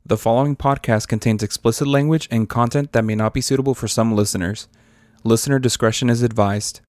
The following podcast contains explicit language and content that may not be suitable for some listeners. Listener discretion is advised.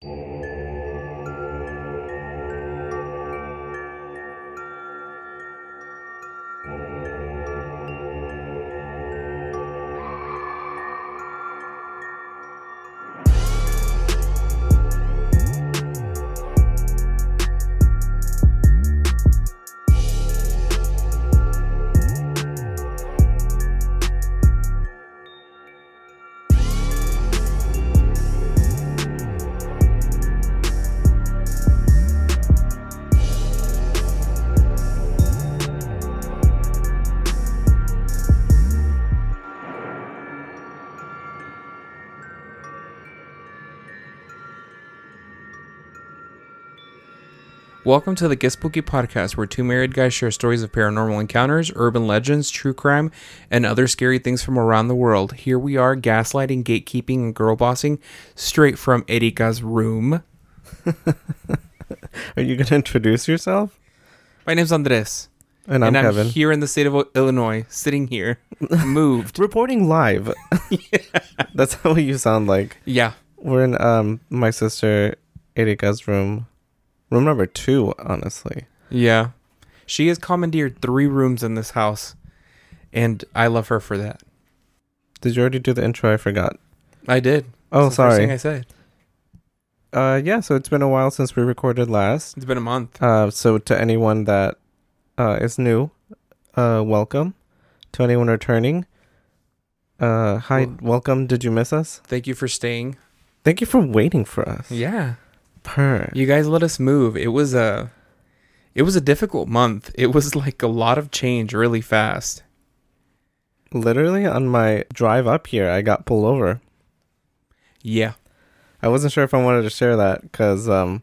Welcome to the Get Spooky podcast, where two married guys share stories of paranormal encounters, urban legends, true crime, and other scary things from around the world. Here we are, gaslighting, gatekeeping, and girl bossing, straight from Erika's room. Are you going to introduce yourself? My name's Andres. And I'm Kevin. Here in the state of Illinois, sitting here, moved. Reporting live. Yeah. That's how you sound like. Yeah. We're in my sister Erika's room. Room number 2, honestly. Yeah. She has commandeered 3 rooms in this house, and I love her for that. Did you already do the intro? I forgot. I did. Oh, That's the first sorry. thing I said. Yeah, so it's been a while since we recorded last. It's been a month. So to anyone that is new, welcome. To anyone returning, hi, welcome. Did you miss us? Thank you for staying. Thank you for waiting for us. Yeah. Purr. You guys let us move. It was a difficult month. It was like a lot of change really fast. Literally on my drive up here, I got pulled over. Yeah. I wasn't sure if I wanted to share that because,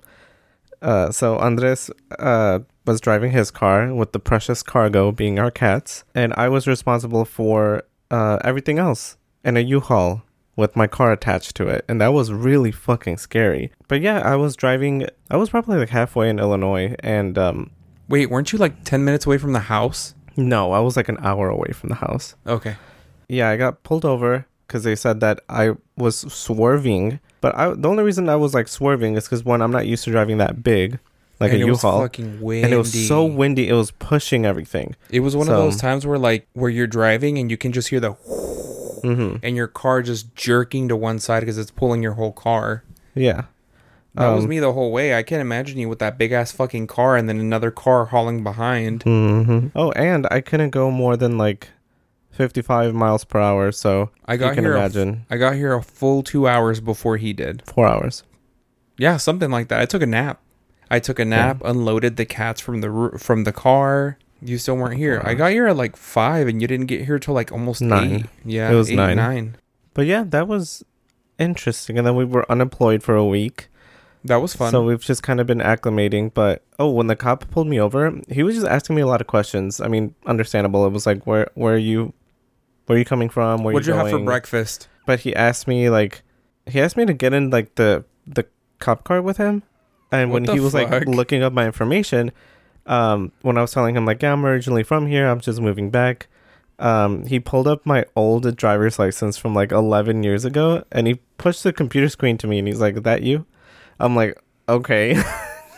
so Andres was driving his car with the precious cargo being our cats, and I was responsible for everything else in a U-Haul with my car attached to it, and that was really fucking scary. But yeah, I was probably like halfway in Illinois, and Wait, weren't you like 10 minutes away from the house? no, I was like an hour away from the house. Okay. Yeah, I got pulled over because they said that I was swerving. But the only reason I was like swerving is because, one, I'm not used to driving that big, like and a U-Haul. It was fucking windy. And it was so windy, it was pushing everything. It was one of those times where you're driving and you can just hear the and your car just jerking to one side because it's pulling your whole car. Yeah. That was me the whole way. I can't imagine you with that big ass fucking car and then another car hauling behind. Mm-hmm. Oh, and I couldn't go more than like 55 miles per hour, so I got here a full 2 hours before he did. 4 hours. Yeah, something like that. I took a nap, unloaded the cats from the car. You still weren't here. I got here at like 5 and you didn't get here till like almost 9. 8. Yeah, it was 8, 9. But yeah, that was interesting. And then we were unemployed for a week. That was fun. So we've just kind of been acclimating. But when the cop pulled me over, he was just asking me a lot of questions. I mean, understandable. It was like, where are you coming from? What'd you have for breakfast? But he asked me to get in like the cop car with him. And when he was like looking up my information, when I was telling him like, yeah, I'm originally from here, I'm just moving back, he pulled up my old driver's license from like 11 years ago, and he pushed the computer screen to me, and he's like, "That you?" I'm like, "Okay." He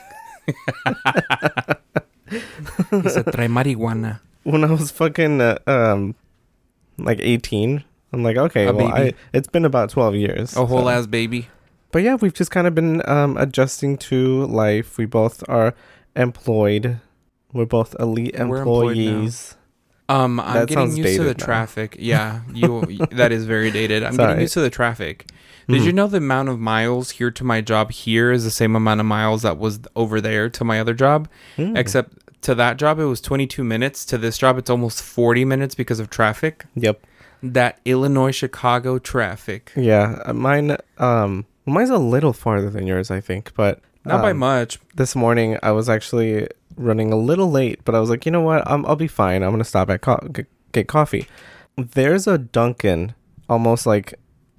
said, "Try marijuana." When I was fucking like 18, I'm like, okay, it's been about 12 years. A whole ass baby. But yeah, we've just kind of been adjusting to life. We both are employed. We're both elite employees. I'm getting used to the traffic. Yeah, that is very dated. I'm getting used to the traffic. Did you know the amount of miles here to my job here is the same amount of miles that was over there to my other job? Except to that job, it was 22 minutes. To this job, it's almost 40 minutes because of traffic. Yep. That Illinois-Chicago traffic. Yeah, mine's a little farther than yours, I think, but not by much. This morning, I was actually running a little late, but I was like, you know what? I'll be fine. I'm gonna stop at get coffee. There's a Dunkin' almost like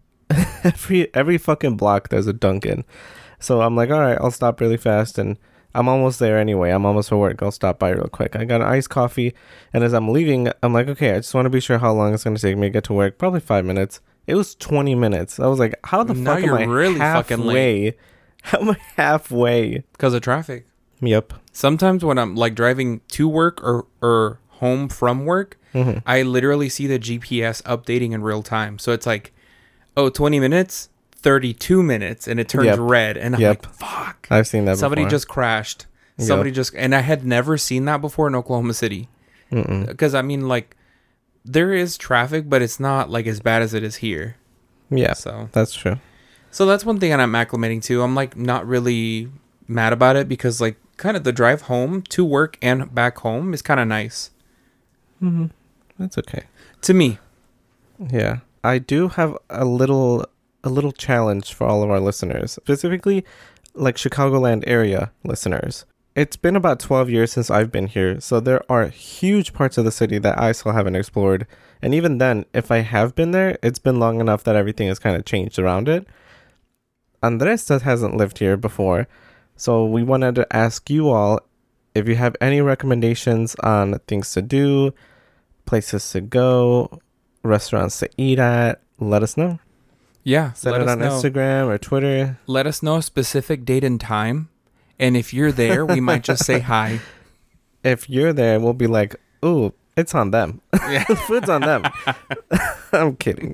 every fucking block. There's a Dunkin', so I'm like, all right, I'll stop really fast, and I'm almost there anyway. I'm almost for work. I'll stop by real quick. I got an iced coffee, and as I'm leaving, I'm like, okay, I just want to be sure how long it's going to take me to get to work. Probably 5 minutes. It was 20 minutes. I was like, how the fuck am I really fucking late? How am I halfway? Because of traffic. Yep. Sometimes when I'm like driving to work or home from work, I literally see the GPS updating in real time. So it's like, 20 minutes, 32 minutes, and it turns red. And I'm like, fuck. I've seen that Somebody before. just crashed. And I had never seen that before in Oklahoma City. Because, I mean, like, there is traffic, but it's not like as bad as it is here. Yeah, so that's true. So that's one thing I'm acclimating to. I'm like not really mad about it because like kind of the drive home to work and back home is kind of nice. That's okay. To me. Yeah. I do have a little challenge for all of our listeners, specifically like Chicagoland area listeners. It's been about 12 years since I've been here, so there are huge parts of the city that I still haven't explored. And even then, if I have been there, it's been long enough that everything has kind of changed around it. Andres hasn't lived here before, so we wanted to ask you all if you have any recommendations on things to do, places to go, restaurants to eat at. Let us know. Yeah. Send it on Instagram or Twitter. Let us know a specific date and time. And if you're there, we might just say hi. If you're there, we'll be like, ooh, it's on them. Yeah. Food's on them. I'm kidding.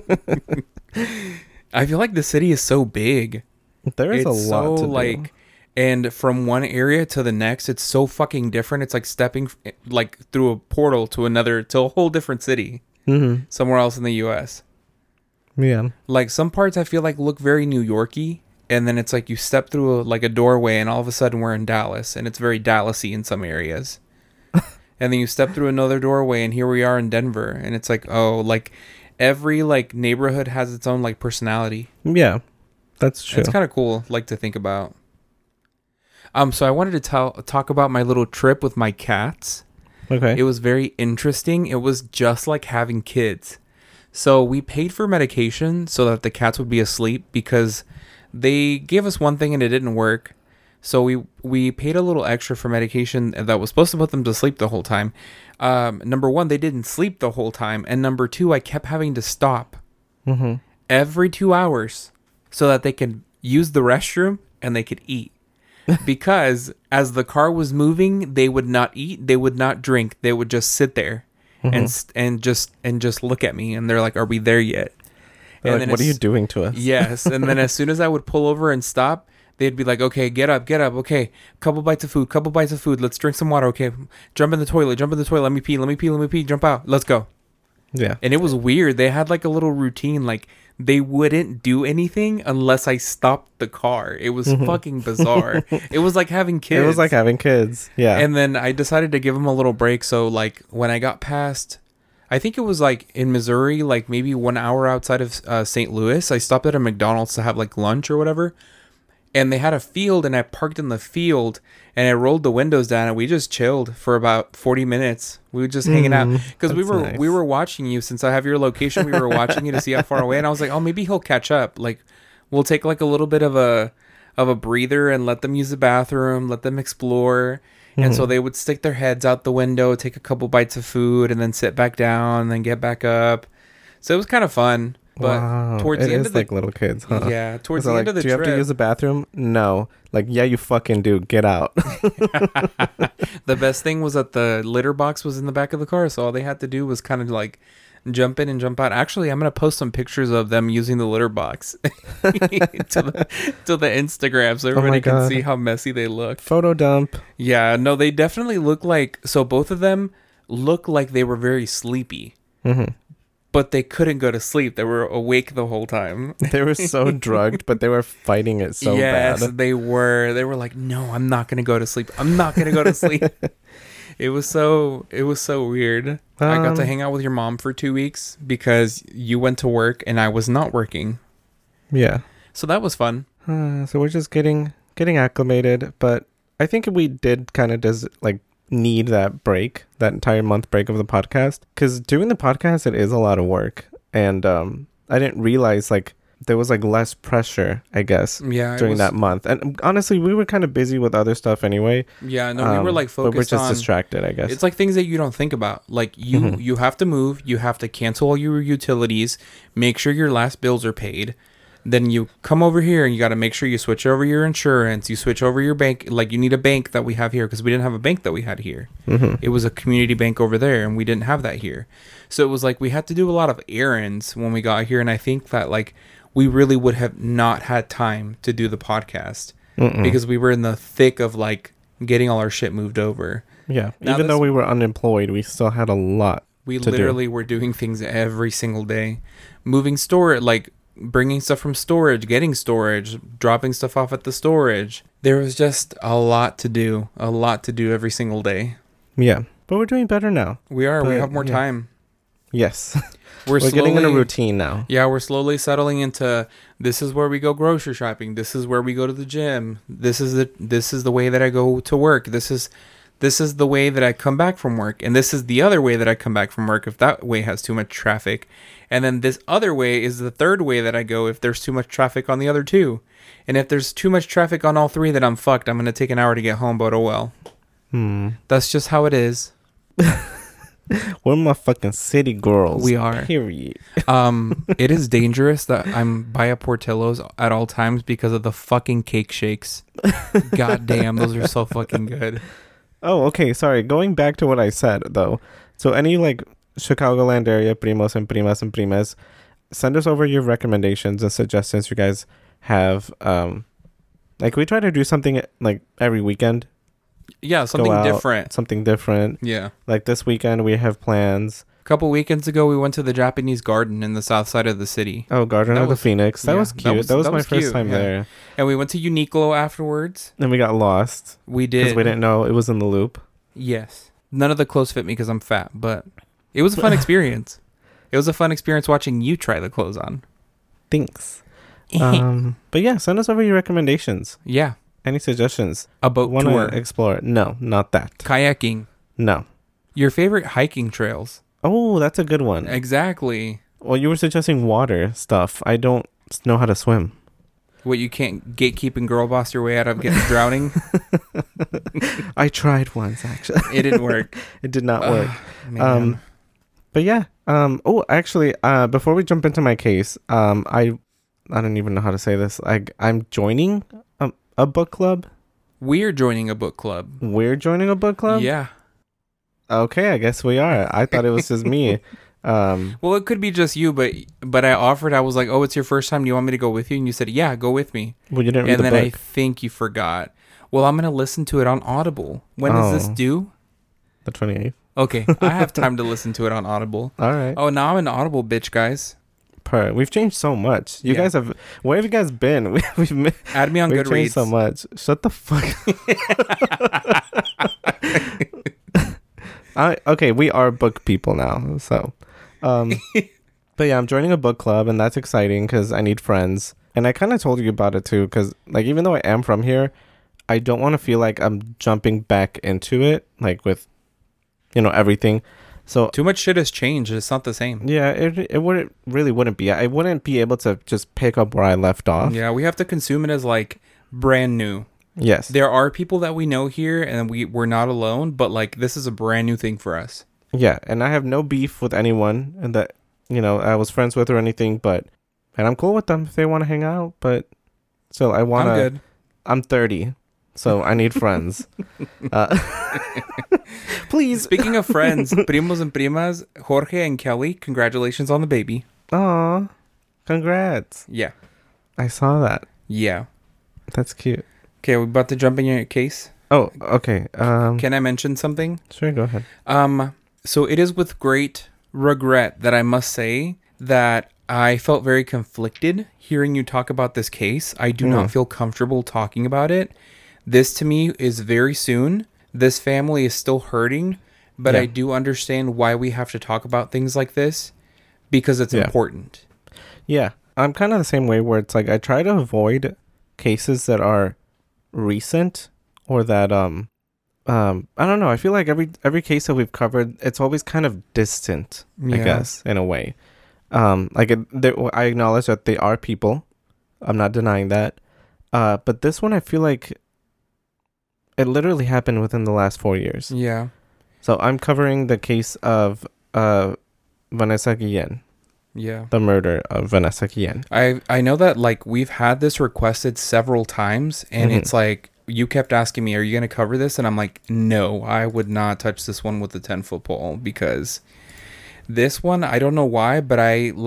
I feel like the city is so big. There is a lot to do. And from one area to the next, it's so fucking different. It's like stepping like through a portal to a whole different city. Somewhere else in the U.S. Yeah. Like some parts I feel like look very New York-y. And then it's like you step through a doorway and all of a sudden we're in Dallas. And it's very Dallas-y in some areas. And then you step through another doorway and here we are in Denver. And it's like, oh, like every like neighborhood has its own like personality. Yeah, that's true. It's kind of cool like to think about. So I wanted to talk about my little trip with my cats. Okay. It was very interesting. It was just like having kids. So we paid for medication so that the cats would be asleep because they gave us one thing and it didn't work. So we paid a little extra for medication that was supposed to put them to sleep the whole time. Number one, they didn't sleep the whole time. And number two, I kept having to stop every 2 hours so that they could use the restroom and they could eat. Because as the car was moving, they would not eat, they would not drink, they would just sit there and just look at me. And they're like, "Are we there yet?" And like, what are you doing to us? Yes. And then as soon as I would pull over and stop, they'd be like, "Okay, get up. Okay, couple bites of food. Let's drink some water. Okay, jump in the toilet. Let me pee. Jump out. Let's go." Yeah. And it was weird. They had like a little routine. Like they wouldn't do anything unless I stopped the car. It was fucking bizarre. It was like having kids. Yeah. And then I decided to give them a little break. So like when I got past, I think it was like in Missouri, like maybe 1 hour outside of St. Louis, I stopped at a McDonald's to have like lunch or whatever. And they had a field and I parked in the field and I rolled the windows down and we just chilled for about 40 minutes. We were just hanging out because we were watching you. Since I have your location, we were watching you to see how far away. And I was like, oh, maybe he'll catch up. Like we'll take like a little bit of a breather and let them use the bathroom, let them explore. And so they would stick their heads out the window, take a couple bites of food and then sit back down and then get back up. So it was kind of fun. But towards the end of the like little kids, huh? Yeah, towards the end of the trip. Do you have to use the bathroom? No. Like, yeah, you fucking do. Get out. The best thing was that the litter box was in the back of the car, so all they had to do was kind of like jump in and jump out. Actually, I'm gonna post some pictures of them using the litter box to the Instagram so everybody can see how messy they look. Photo dump. Yeah, no, they definitely look like. So both of them look like they were very sleepy. But they couldn't go to sleep. They were awake the whole time. They were so drugged, but they were fighting it so bad. Yes, they were. They were like, no, I'm not going to go to sleep. It was so weird. I got to hang out with your mom for 2 weeks because you went to work and I was not working. Yeah. So that was fun. So we're just getting acclimated. But I think we did kind of need that break, that entire month break of the podcast, because doing the podcast, it is a lot of work. And I didn't realize like there was like less pressure, I guess, during that month. And honestly, we were kind of busy with other stuff anyway. Yeah, no, we were like focused on... But we're just distracted, I guess. It's like things that you don't think about. Like you have to move, you have to cancel all your utilities, make sure your last bills are paid. Then you come over here and you got to make sure you switch over your insurance, you switch over your bank. Like you need a bank that we have here because we didn't have a bank that we had here. It was a community bank over there and we didn't have that here. So it was like we had to do a lot of errands when we got here. And I think that like we really would have not had time to do the podcast because we were in the thick of like getting all our shit moved over. Yeah. Now even though we were unemployed, we still had a lot. We literally were doing things every single day. Moving storage, like bringing stuff from storage, getting storage, dropping stuff off at the storage. There was just a lot to do every single day. Yeah. But we're doing better now. We are. We have more time. Yes. We're getting in a routine now. Yeah, we're slowly settling into this is where we go grocery shopping. This is where we go to the gym. This is the way that I go to work. This is the way that I come back from work. And this is the other way that I come back from work if that way has too much traffic. And then this other way is the third way that I go if there's too much traffic on the other two. And if there's too much traffic on all three, then I'm fucked. I'm going to take an hour to get home, but oh well. That's just how it is. We're motherfucking city girls. We are. Period. It is dangerous that I'm by a Portillo's at all times because of the fucking cake shakes. God damn, those are so fucking good. Oh, okay. Sorry. Going back to what I said, though. So any like Chicagoland area primos and primas and primas, send us over your recommendations and suggestions you guys have. Like we try to do something like every weekend. Yeah, something different. Something different. Yeah. Like this weekend we have plans. A couple weekends ago we went to the Japanese garden in the south side of the city. Oh, Garden of the Phoenix. That was cute. That was my first time there. And we went to Uniqlo afterwards. And we got lost. We did. Because we didn't know it was in the loop. Yes. None of the clothes fit me because I'm fat, but it was a fun experience. It was a fun experience watching you try the clothes on. Thanks. But yeah, send us over your recommendations. Yeah. Any suggestions? A boat tour. Want to explore? No, not that. Kayaking. No. Your favorite hiking trails. Oh, that's a good one. Exactly. Well, you were suggesting water stuff. I don't know how to swim. What, you can't gatekeep and girl boss your way out of getting drowning? I tried once, actually. It didn't work. It did not work. But yeah. Actually, before we jump into my case, I don't even know how to say this. I'm joining a book club. We're joining a book club. We're joining a book club? Yeah. Okay, I guess we are. I thought it was just me. Well, it could be just you, but I offered. I was like, "Oh, it's your first time. Do you want me to go with you?" And you said, "Yeah, go with me." Well, you didn't read the book. And then I think you forgot. Well, I'm gonna listen to it on Audible. When is this due? The 28th. Okay, I have time to listen to it on Audible. All right. Oh, now I'm an Audible bitch, guys. We've changed so much. You guys have. Where have you guys been? We've add me on Goodreads. We've changed so much. Shut the fuck. Okay, we are book people now. So, but yeah, I'm joining a book club, and that's exciting because I need friends. And I kind of told you about it too, because like even though I am from here, I don't want to feel like I'm jumping back into it, like with, everything. So too much shit has changed. It's not the same. Yeah, it wouldn't be. I wouldn't be able to just pick up where I left off. Yeah, we have to consume it as like brand new. Yes. There are people that we know here and we're not alone, but like this is a brand new thing for us. Yeah, and I have no beef with anyone and that I was friends with or anything, and I'm cool with them if they want to hang out, but still I'm good. I'm 30. So I need friends. Please. Speaking of friends, primos and primas, Jorge and Kelly, congratulations on the baby. Aw, congrats. Yeah. I saw that. Yeah. That's cute. Okay, we're about to jump in your case. Oh, okay. Can I mention something? Sure, go ahead. So it is with great regret that I must say that I felt very conflicted hearing you talk about this case. I do not feel comfortable talking about it. This to me is very soon. This family is still hurting, but I do understand why we have to talk about things like this because it's important. Yeah. I'm kind of the same way where it's like I try to avoid cases that are recent or that I don't know. I feel like every case that we've covered, it's always kind of distant, I guess, in a way. I acknowledge that they are people. I'm not denying that. But this one, I feel like it literally happened within the last 4 years. Yeah. So I'm covering the case of Vanessa Guillen. Yeah. The murder of Vanessa Guillen. I know that, like, we've had this requested several times, and it's like, you kept asking me, are you going to cover this? And I'm like, no, I would not touch this one with a 10-foot pole, because this one, I don't know why, but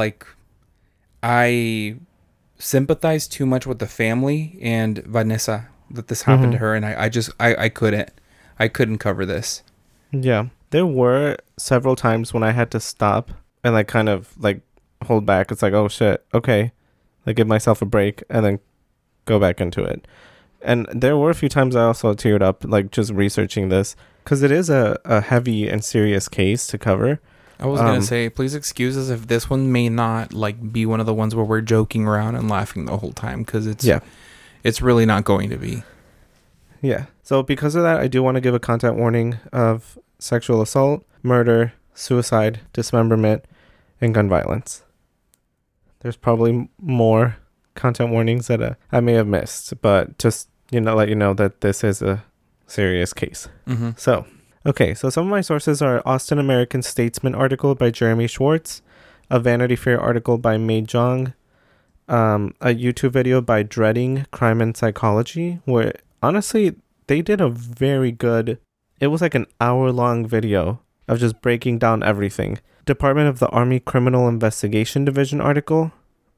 I sympathize too much with the family and Vanessa that this happened to her, and I couldn't cover this. Yeah. There were several times when I had to stop and like kind of like hold back. It's like, oh shit, okay. Like give myself a break and then go back into it. And there were a few times I also teared up, like just researching this, because it is a heavy and serious case to cover. I was going to say, please excuse us if this one may not like be one of the ones where we're joking around and laughing the whole time, because it's really not going to be. Yeah. So because of that, I do want to give a content warning of sexual assault, murder, suicide, dismemberment, and gun violence. There's probably more content warnings that I may have missed, but just, let you know that this is a serious case. So, okay. So some of my sources are Austin American Statesman article by Jeremy Schwartz, a Vanity Fair article by Mei Zhang, a YouTube video by Dreading Crime and Psychology, where honestly, they did a very good, it was like an hour-long video of just breaking down everything. Department of the Army Criminal Investigation Division article,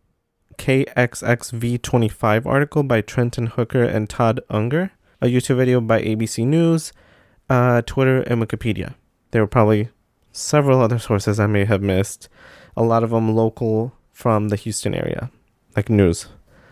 KXXV25 article by Trenton Hooker and Todd Unger, a YouTube video by ABC News, Twitter, and Wikipedia. There were probably several other sources I may have missed, a lot of them local from the Houston area, like news.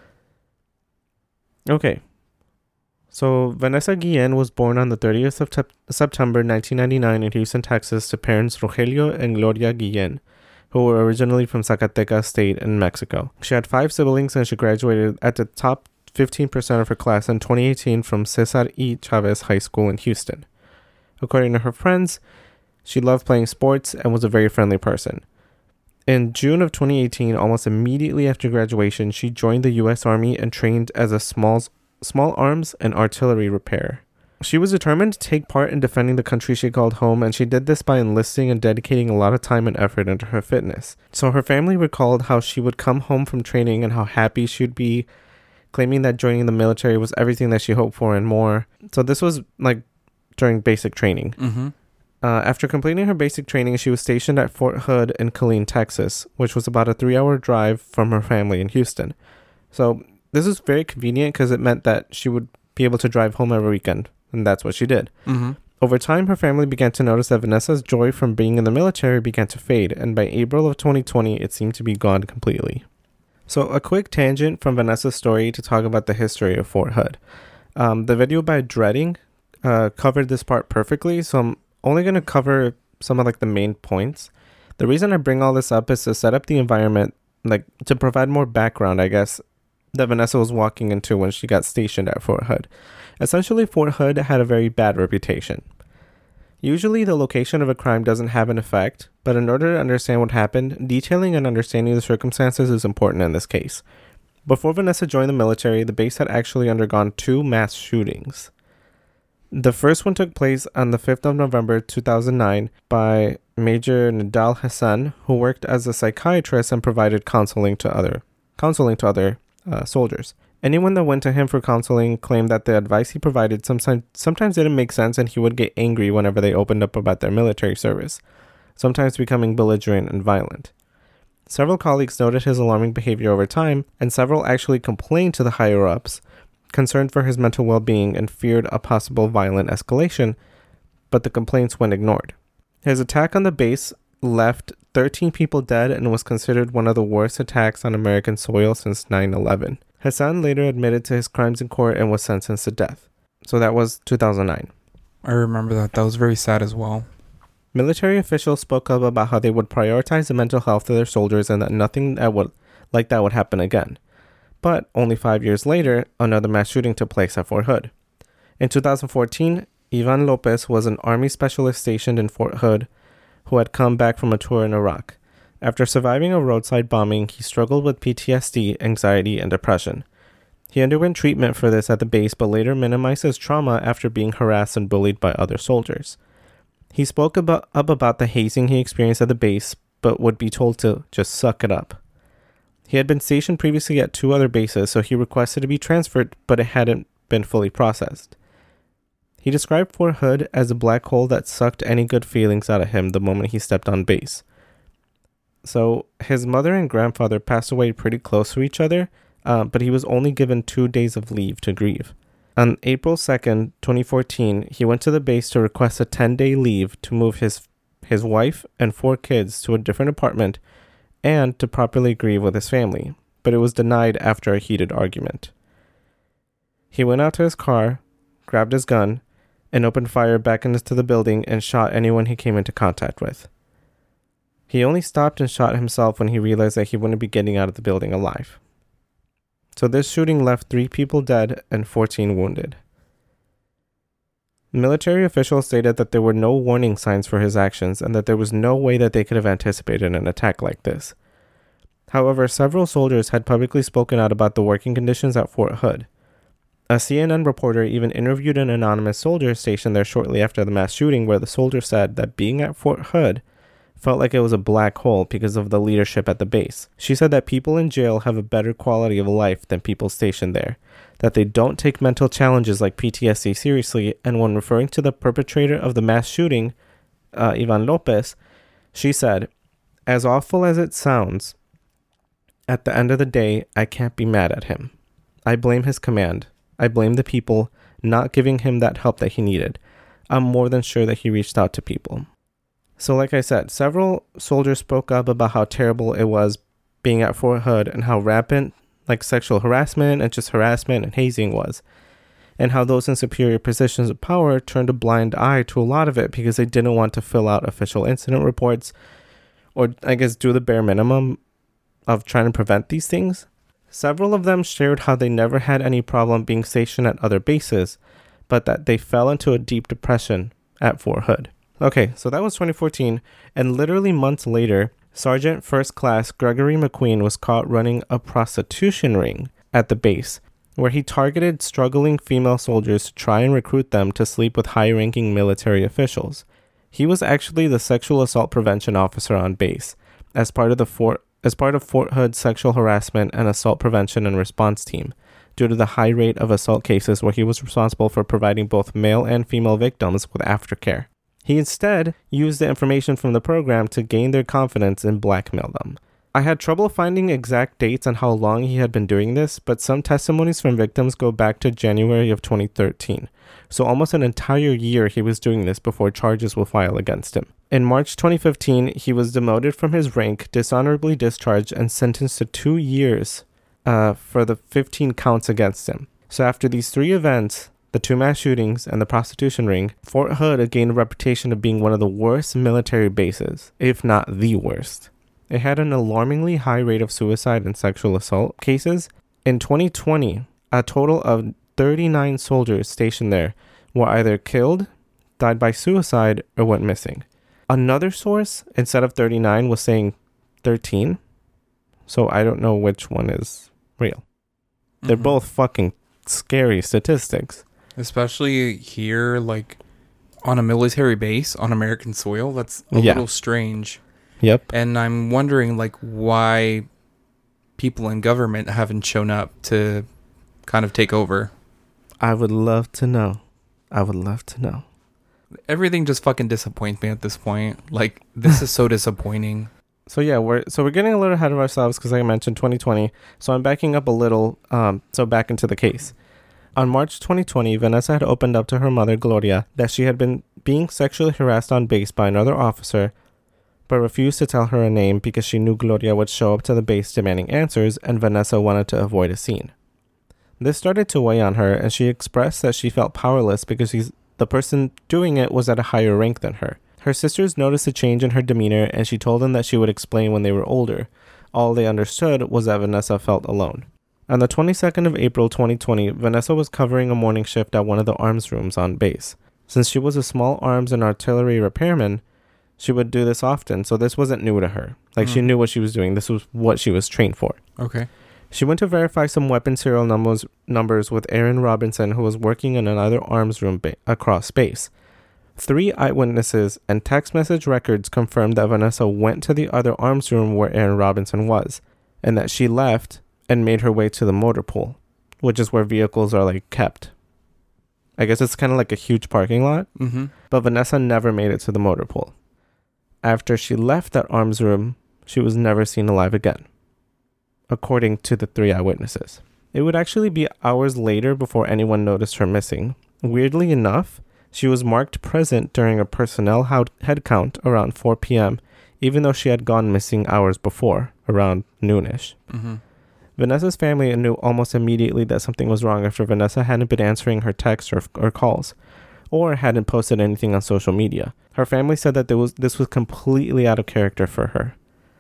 Okay. So Vanessa Guillen was born on the 30th of September 1999 in Houston, Texas, to parents Rogelio and Gloria Guillen, who were originally from Zacatecas State in Mexico. She had 5 siblings, and she graduated at the top 15% of her class in 2018 from Cesar E. Chavez High School in Houston. According to her friends, she loved playing sports and was a very friendly person. In June of 2018, almost immediately after graduation, she joined the U.S. Army and trained as a small arms and artillery repairer. She was determined to take part in defending the country she called home, and she did this by enlisting and dedicating a lot of time and effort into her fitness. So her family recalled how she would come home from training and how happy she'd be, claiming that joining the military was everything that she hoped for and more. So this was like during basic training. After completing her basic training, she was stationed at Fort Hood in Killeen, Texas, which was about a 3-hour drive from her family in Houston. So this is very convenient because it meant that she would be able to drive home every weekend, and that's what she did. Over time, her family began to notice that Vanessa's joy from being in the military began to fade, and by April of 2020, it seemed to be gone completely. So a quick tangent from Vanessa's story to talk about the history of Fort Hood. The video by Dreading covered this part perfectly, so I'm only going to cover some of like the main points. The reason I bring all this up is to set up the environment, like to provide more background, I guess, that Vanessa was walking into when she got stationed at Fort Hood. Essentially, Fort Hood had a very bad reputation. Usually, the location of a crime doesn't have an effect, but in order to understand what happened, detailing and understanding the circumstances is important in this case. Before Vanessa joined the military, the base had actually undergone 2 mass shootings. The first one took place on the 5th of November 2009 by Major Nidal Hassan, who worked as a psychiatrist and provided counseling to other soldiers. Anyone that went to him for counseling claimed that the advice he provided sometimes didn't make sense, and he would get angry whenever they opened up about their military service, sometimes becoming belligerent and violent. Several colleagues noted his alarming behavior over time, and several actually complained to the higher-ups, concerned for his mental well-being and feared a possible violent escalation, but the complaints went ignored. His attack on the base left 13 people dead and was considered one of the worst attacks on American soil since 9/11. Hassan later admitted to his crimes in court and was sentenced to death. So that was 2009. I remember that. That was very sad as well. Military officials spoke up about how they would prioritize the mental health of their soldiers and that nothing like that would happen again. But only 5 years later, another mass shooting took place at Fort Hood. In 2014, Ivan Lopez was an Army specialist stationed in Fort Hood who had come back from a tour in Iraq. After surviving a roadside bombing, he struggled with PTSD, anxiety, and depression. He underwent treatment for this at the base, but later minimized his trauma after being harassed and bullied by other soldiers. He spoke up about the hazing he experienced at the base, but would be told to just suck it up. He had been stationed previously at 2 other bases, so he requested to be transferred, but it hadn't been fully processed. He described Fort Hood as a black hole that sucked any good feelings out of him the moment he stepped on base. So his mother and grandfather passed away pretty close to each other, but he was only given 2 days of leave to grieve. On April 2nd, 2014, he went to the base to request a 10-day leave to move his wife and 4 kids to a different apartment and to properly grieve with his family, but it was denied after a heated argument. He went out to his car, grabbed his gun, and opened fire back into the building and shot anyone he came into contact with. He only stopped and shot himself when he realized that he wouldn't be getting out of the building alive. So this shooting left 3 people dead and 14 wounded. Military officials stated that there were no warning signs for his actions and that there was no way that they could have anticipated an attack like this. However, several soldiers had publicly spoken out about the working conditions at Fort Hood. A CNN reporter even interviewed an anonymous soldier stationed there shortly after the mass shooting, where the soldier said that being at Fort Hood felt like it was a black hole because of the leadership at the base. She said that people in jail have a better quality of life than people stationed there, that they don't take mental challenges like PTSD seriously, and when referring to the perpetrator of the mass shooting, Ivan Lopez, she said, "As awful as it sounds, at the end of the day, I can't be mad at him. I blame his command. I blame the people not giving him that help that he needed. I'm more than sure that he reached out to people." So like I said, several soldiers spoke up about how terrible it was being at Fort Hood and how rampant like sexual harassment and just harassment and hazing was, and how those in superior positions of power turned a blind eye to a lot of it because they didn't want to fill out official incident reports or I guess do the bare minimum of trying to prevent these things. Several of them shared how they never had any problem being stationed at other bases, but that they fell into a deep depression at Fort Hood. Okay, so that was 2014, and literally months later, Sergeant First Class Gregory McQueen was caught running a prostitution ring at the base, where he targeted struggling female soldiers to try and recruit them to sleep with high-ranking military officials. He was actually the sexual assault prevention officer on base, as part of Fort Hood's sexual harassment and assault prevention and response team, due to the high rate of assault cases where he was responsible for providing both male and female victims with aftercare. He instead used the information from the program to gain their confidence and blackmail them. I had trouble finding exact dates on how long he had been doing this, but some testimonies from victims go back to January of 2013. So almost an entire year he was doing this before charges were filed against him. In March 2015, he was demoted from his rank, dishonorably discharged, and sentenced to 2 years for the 15 counts against him. So after these 3 events, the 2 mass shootings, and the prostitution ring, Fort Hood gained a reputation of being one of the worst military bases, if not the worst. It had an alarmingly high rate of suicide and sexual assault cases. In 2020, a total of 39 soldiers stationed there were either killed, died by suicide, or went missing. Another source, instead of 39, was saying 13. So I don't know which one is real. They're both fucking scary statistics. Especially here, like, on a military base on American soil. That's a little strange. Yep. And I'm wondering, like, why people in government haven't shown up to kind of take over. I would love to know. Everything just fucking disappoints me at this point. Like, this is so disappointing. So yeah, we're getting a little ahead of ourselves because, like I mentioned, 2020. So I'm backing up a little. So back into the case. On March 2020, Vanessa had opened up to her mother, Gloria, that she had been being sexually harassed on base by another officer, but refused to tell her a name because she knew Gloria would show up to the base demanding answers, and Vanessa wanted to avoid a scene. This started to weigh on her, and she expressed that she felt powerless because the person doing it was at a higher rank than her. Her sisters noticed a change in her demeanor, and she told them that she would explain when they were older. All they understood was that Vanessa felt alone. On the 22nd of April 2020, Vanessa was covering a morning shift at one of the arms rooms on base. Since she was a small arms and artillery repairman, she would do this often, so this wasn't new to her. Like, she knew what she was doing. This was what she was trained for. Okay. She went to verify some weapon serial numbers with Aaron Robinson, who was working in another arms room across space. 3 eyewitnesses and text message records confirmed that Vanessa went to the other arms room where Aaron Robinson was, and that she left and made her way to the motor pool, which is where vehicles are, like, kept. I guess it's kind of like a huge parking lot, but Vanessa never made it to the motor pool. After she left that arms room, she was never seen alive again, according to the 3 eyewitnesses. It would actually be hours later before anyone noticed her missing. Weirdly enough, she was marked present during a personnel head count around 4 p.m., even though she had gone missing hours before, around noonish. Vanessa's family knew almost immediately that something was wrong after Vanessa hadn't been answering her texts or calls, or hadn't posted anything on social media. Her family said that this was completely out of character for her.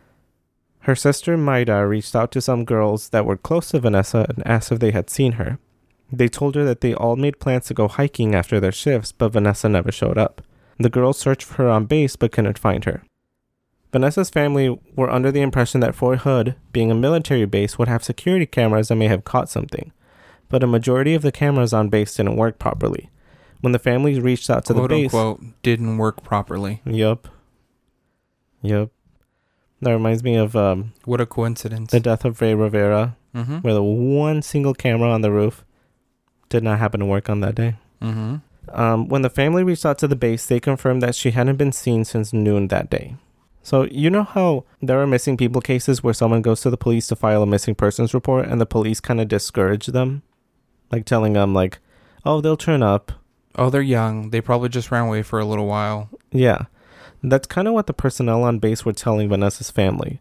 Her sister Maida reached out to some girls that were close to Vanessa and asked if they had seen her. They told her that they all made plans to go hiking after their shifts, but Vanessa never showed up. The girls searched for her on base but couldn't find her. Vanessa's family were under the impression that Fort Hood, being a military base, would have security cameras that may have caught something, but a majority of the cameras on base didn't work properly. When the family reached out to the base... quote, unquote, didn't work properly. Yup. That reminds me of... what a coincidence. The death of Ray Rivera, where the one single camera on the roof did not happen to work on that day. When the family reached out to the base, they confirmed that she hadn't been seen since noon that day. So, you know how there are missing people cases where someone goes to the police to file a missing persons report and the police kind of discourage them? Like telling them, like, oh, they'll turn up. Oh, they're young. They probably just ran away for a little while. Yeah. That's kind of what the personnel on base were telling Vanessa's family.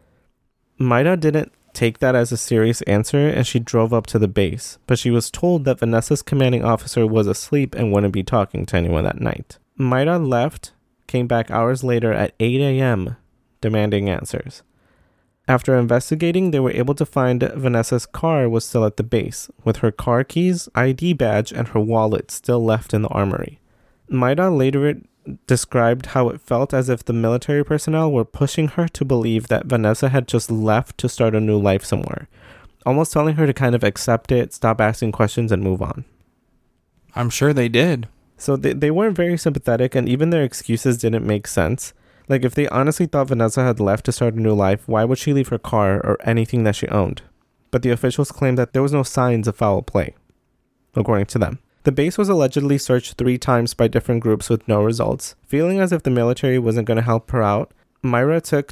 Maida didn't take that as a serious answer and she drove up to the base, but she was told that Vanessa's commanding officer was asleep and wouldn't be talking to anyone that night. Maida left, came back hours later at 8 a.m. demanding answers. After investigating, they were able to find Vanessa's car was still at the base, with her car keys, ID badge, and her wallet still left in the armory. Maida later described how it felt as if the military personnel were pushing her to believe that Vanessa had just left to start a new life somewhere, almost telling her to kind of accept it, stop asking questions, and move on. I'm sure they did. So they weren't very sympathetic, and even their excuses didn't make sense. Like, if they honestly thought Vanessa had left to start a new life, why would she leave her car or anything that she owned? But the officials claimed that there was no signs of foul play, according to them. The base was allegedly searched 3 times by different groups with no results. Feeling as if the military wasn't going to help her out, Myra took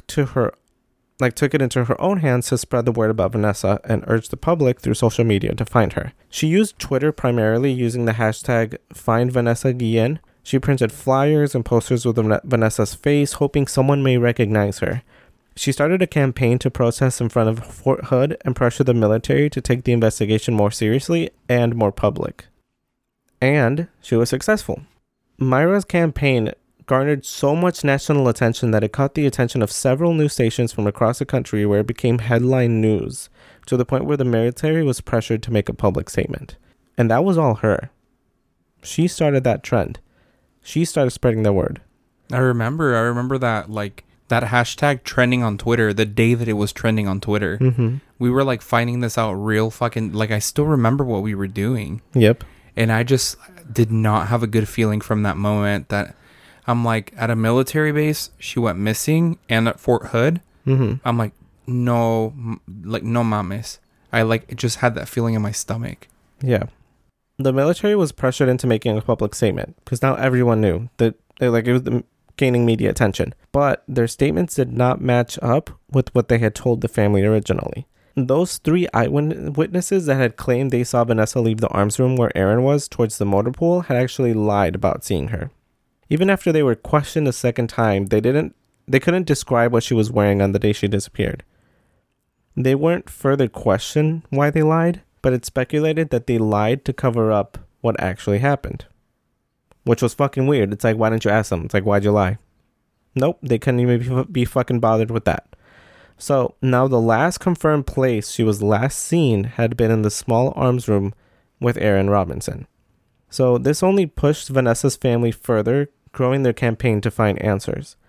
it into her own hands to spread the word about Vanessa and urged the public through social media to find her. She used Twitter primarily using the hashtag #FindVanessaGuillen. She printed flyers and posters with Vanessa's face, hoping someone may recognize her. She started a campaign to protest in front of Fort Hood and pressure the military to take the investigation more seriously and more public. And she was successful. Myra's campaign garnered so much national attention that it caught the attention of several news stations from across the country, where it became headline news, to the point where the military was pressured to make a public statement. And that was all her. She started that trend. She started spreading the word. I remember that, like, that hashtag trending on Twitter, the day that it was trending on Twitter. We were, like, finding this out real fucking, like, I still remember what we were doing. Yep. And I just did not have a good feeling from that moment that I'm like, at a military base, she went missing, and at Fort Hood, I'm like, no mames. I, like, just had that feeling in my stomach. Yeah. The military was pressured into making a public statement because now everyone knew that, like, it was gaining media attention. But their statements did not match up with what they had told the family originally. Those 3 eyewitnesses that had claimed they saw Vanessa leave the arms room where Aaron was towards the motor pool had actually lied about seeing her. Even after they were questioned a second time, they couldn't describe what she was wearing on the day she disappeared. They weren't further questioned why they lied, but it's speculated that they lied to cover up what actually happened. Which was fucking weird. It's like, why didn't you ask them? It's like, why'd you lie? Nope, they couldn't even be fucking bothered with that. So, now the last confirmed place she was last seen had been in the small arms room with Aaron Robinson. So, this only pushed Vanessa's family further, growing their campaign to find answers.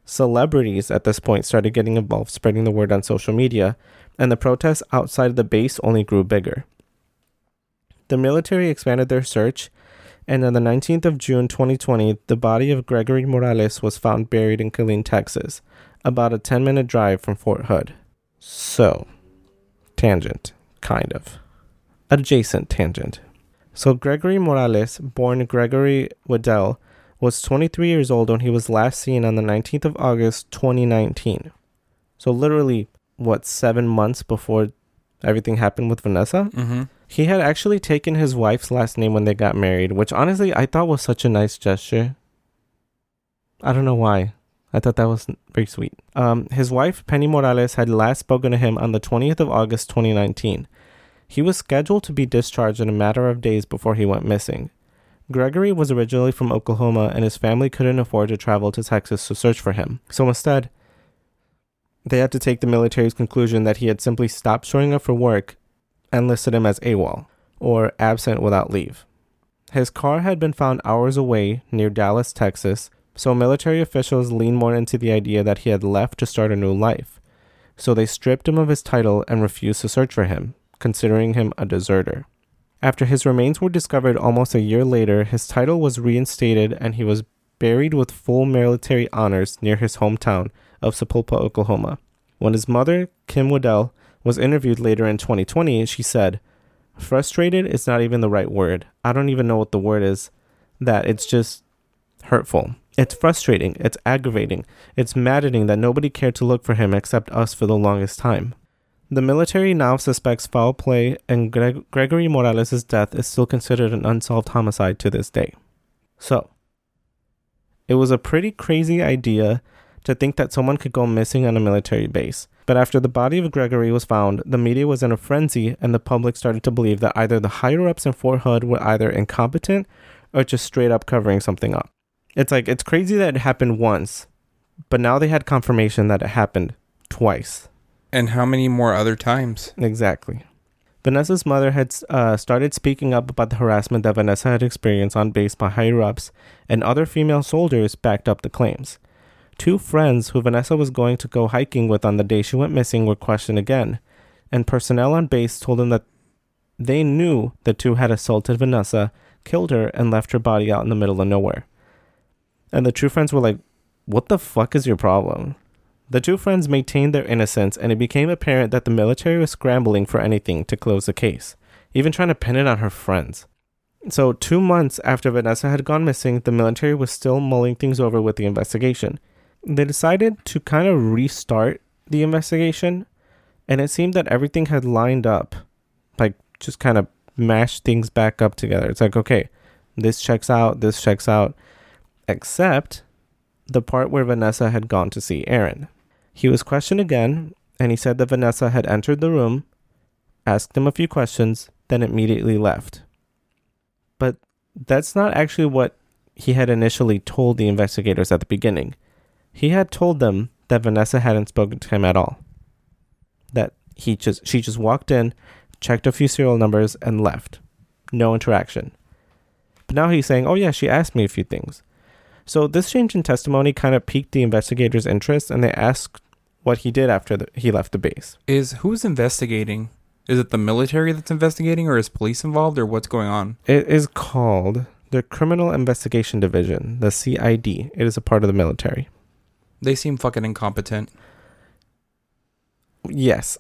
Celebrities at this point started getting involved, spreading the word on social media, and the protests outside of the base only grew bigger. The military expanded their search, and on the 19th of June 2020, the body of Gregory Morales was found buried in Killeen, Texas, about a 10-minute drive from Fort Hood. So, tangent, kind of. Adjacent tangent. So Gregory Morales, born Gregory Waddell, was 23 years old when he was last seen on the 19th of August 2019. So literally, 7 months before everything happened with Vanessa? Mm-hmm. He had actually taken his wife's last name when they got married, which honestly I thought was such a nice gesture. I don't know why. I thought that was very sweet. His wife, Penny Morales, had last spoken to him on the 20th of August 2019. He was scheduled to be discharged in a matter of days before he went missing. Gregory was originally from Oklahoma, and his family couldn't afford to travel to Texas to search for him. So instead, they had to take the military's conclusion that he had simply stopped showing up for work and listed him as AWOL, or absent without leave. His car had been found hours away near Dallas, Texas, so military officials leaned more into the idea that he had left to start a new life. So they stripped him of his title and refused to search for him, considering him a deserter. After his remains were discovered almost a year later, his title was reinstated and he was buried with full military honors near his hometown of Sapulpa, Oklahoma. When his mother, Kim Waddell, was interviewed later in 2020, she said, "Frustrated is not even the right word. I don't even know what the word is. That it's just hurtful. It's frustrating. It's aggravating. It's maddening that nobody cared to look for him except us for the longest time." The military now suspects foul play, and Gregory Morales' death is still considered an unsolved homicide to this day. So, it was a pretty crazy idea to think that someone could go missing on a military base. But after the body of Gregory was found, the media was in a frenzy, and the public started to believe that either the higher-ups in Fort Hood were either incompetent or just straight up covering something up. It's crazy that it happened once, but now they had confirmation that it happened twice. And how many more other times? Exactly. Vanessa's mother had started speaking up about the harassment that Vanessa had experienced on base by higher-ups, and other female soldiers backed up the claims. 2 friends who Vanessa was going to go hiking with on the day she went missing were questioned again, and personnel on base told them that they knew the 2 had assaulted Vanessa, killed her, and left her body out in the middle of nowhere. And the 2 friends were like, "What the fuck is your problem?" The 2 friends maintained their innocence, and it became apparent that the military was scrambling for anything to close the case, even trying to pin it on her friends. So 2 months after Vanessa had gone missing, the military was still mulling things over with the investigation. They decided to kind of restart the investigation, and it seemed that everything had lined up, like just kind of mashed things back up together. It's like, okay, this checks out, except the part where Vanessa had gone to see Aaron. He was questioned again, and he said that Vanessa had entered the room, asked him a few questions, then immediately left. But that's not actually what he had initially told the investigators at the beginning. He had told them that Vanessa hadn't spoken to him at all. That she just walked in, checked a few serial numbers, and left. No interaction. But now he's saying, oh yeah, she asked me a few things. So this change in testimony kind of piqued the investigators' interest, and they asked what he did after he left the base. Who's investigating? Is it the military that's investigating, or is police involved, or what's going on? It is called the Criminal Investigation Division, the CID. It is a part of the military. They seem fucking incompetent. Yes.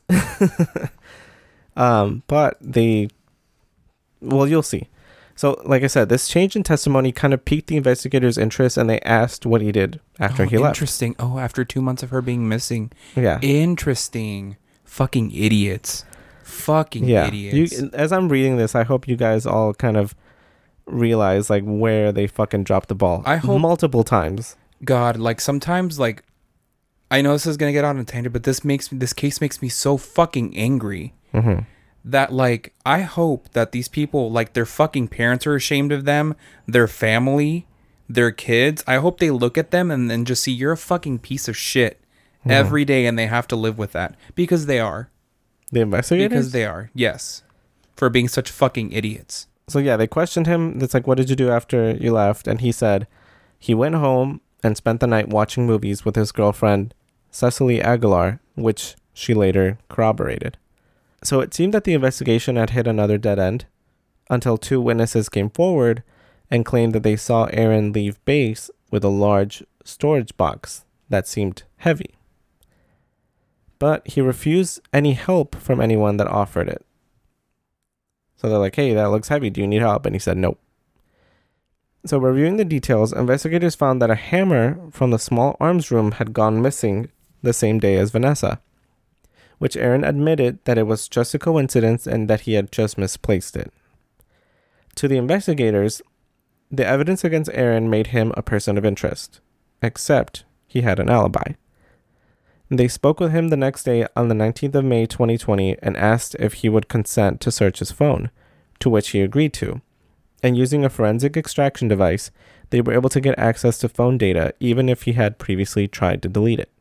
But you'll see. So, like I said, this change in testimony kind of piqued the investigators' interest, and they asked what he did after he left. Interesting. Oh, after 2 months of her being missing. Yeah. Interesting. Fucking idiots. Idiots. As I'm reading this, I hope you guys all kind of realize, like, where they fucking dropped the ball. I hope. Multiple times. God, like, sometimes, like, I know this is going to get on a tangent, but this case makes me so fucking angry. Mm-hmm. That, like, I hope that these people, like, their fucking parents are ashamed of them, their family, their kids. I hope they look at them and then just see you're a fucking piece of shit every day, and they have to live with that. Because they are. The investigators? Because they are, yes. For being such fucking idiots. So, yeah, they questioned him. It's like, what did you do after you left? And he said he went home, and spent the night watching movies with his girlfriend, Cecily Aguilar, which she later corroborated. So it seemed that the investigation had hit another dead end until 2 witnesses came forward and claimed that they saw Aaron leave base with a large storage box that seemed heavy. But he refused any help from anyone that offered it. So they're like, hey, that looks heavy. Do you need help? And he said, nope. So reviewing the details, investigators found that a hammer from the small arms room had gone missing the same day as Vanessa, which Aaron admitted that it was just a coincidence and that he had just misplaced it. To the investigators, the evidence against Aaron made him a person of interest, except he had an alibi. They spoke with him the next day on the 19th of May 2020 and asked if he would consent to search his phone, to which he agreed to. And using a forensic extraction device, they were able to get access to phone data even if he had previously tried to delete it.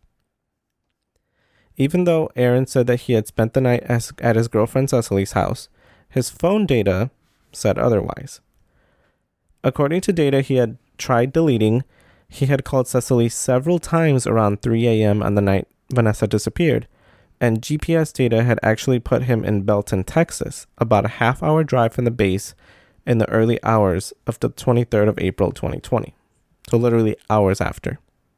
Even though Aaron said that he had spent the night at his girlfriend Cecily's house, his phone data said otherwise. According to data he had tried deleting, he had called Cecily several times around 3 a.m. on the night Vanessa disappeared, and GPS data had actually put him in Belton, Texas, about a half-hour drive from the base in the early hours of the 23rd of April 2020. So literally hours after.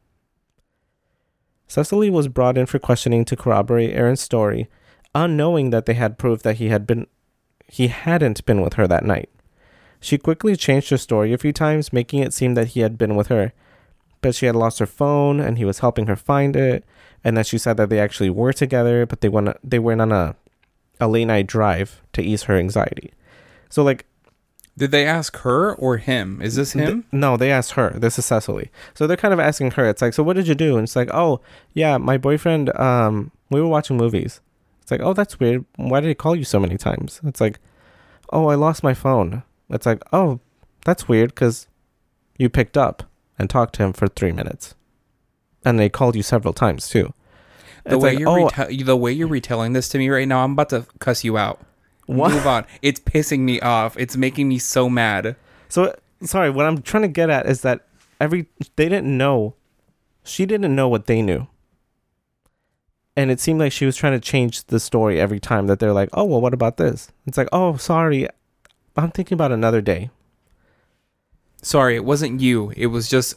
Cecily was brought in for questioning to corroborate Aaron's story, unknowing that they had proof that he hadn't been with her that night. She quickly changed her story a few times, making it seem that he had been with her, but she had lost her phone and he was helping her find it, and that she said that they actually were together, but they went on a late night drive to ease her anxiety. So like, did they ask her or him? Is this him? No, they asked her. This is Cecily. So they're kind of asking her. It's like, so what did you do? And it's like, oh, yeah, my boyfriend, we were watching movies. It's like, oh, that's weird. Why did he call you so many times? It's like, oh, I lost my phone. It's like, oh, that's weird because you picked up and talked to him for 3 minutes. And they called you several times too. The way you're retelling this to me right now, I'm about to cuss you out. What? Move on. It's pissing me off. It's making me so mad. So, sorry, what I'm trying to get at is that they didn't know. She didn't know what they knew. And it seemed like she was trying to change the story every time that they're like, oh, well, what about this? It's like, oh, sorry, I'm thinking about another day. Sorry, it wasn't you. It was just,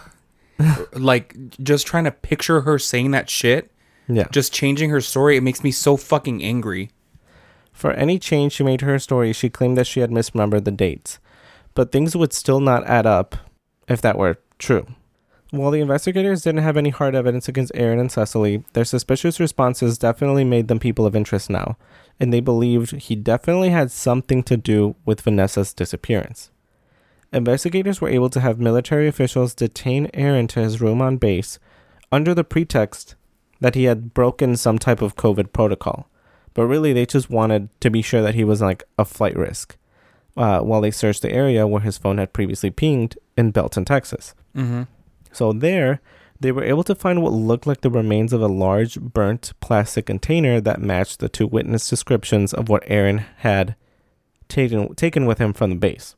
like, just trying to picture her saying that shit. Yeah. Just changing her story. It makes me so fucking angry. For any change she made to her story, she claimed that she had misremembered the dates. But things would still not add up if that were true. While the investigators didn't have any hard evidence against Aaron and Cecily, their suspicious responses definitely made them people of interest now, and they believed he definitely had something to do with Vanessa's disappearance. Investigators were able to have military officials detain Aaron to his room on base under the pretext that he had broken some type of COVID protocol. But really, they just wanted to be sure that he was like a flight risk while they searched the area where his phone had previously pinged in Belton, Texas. Mm-hmm. So there, they were able to find what looked like the remains of a large burnt plastic container that matched the 2 witness descriptions of what Aaron had taken with him from the base.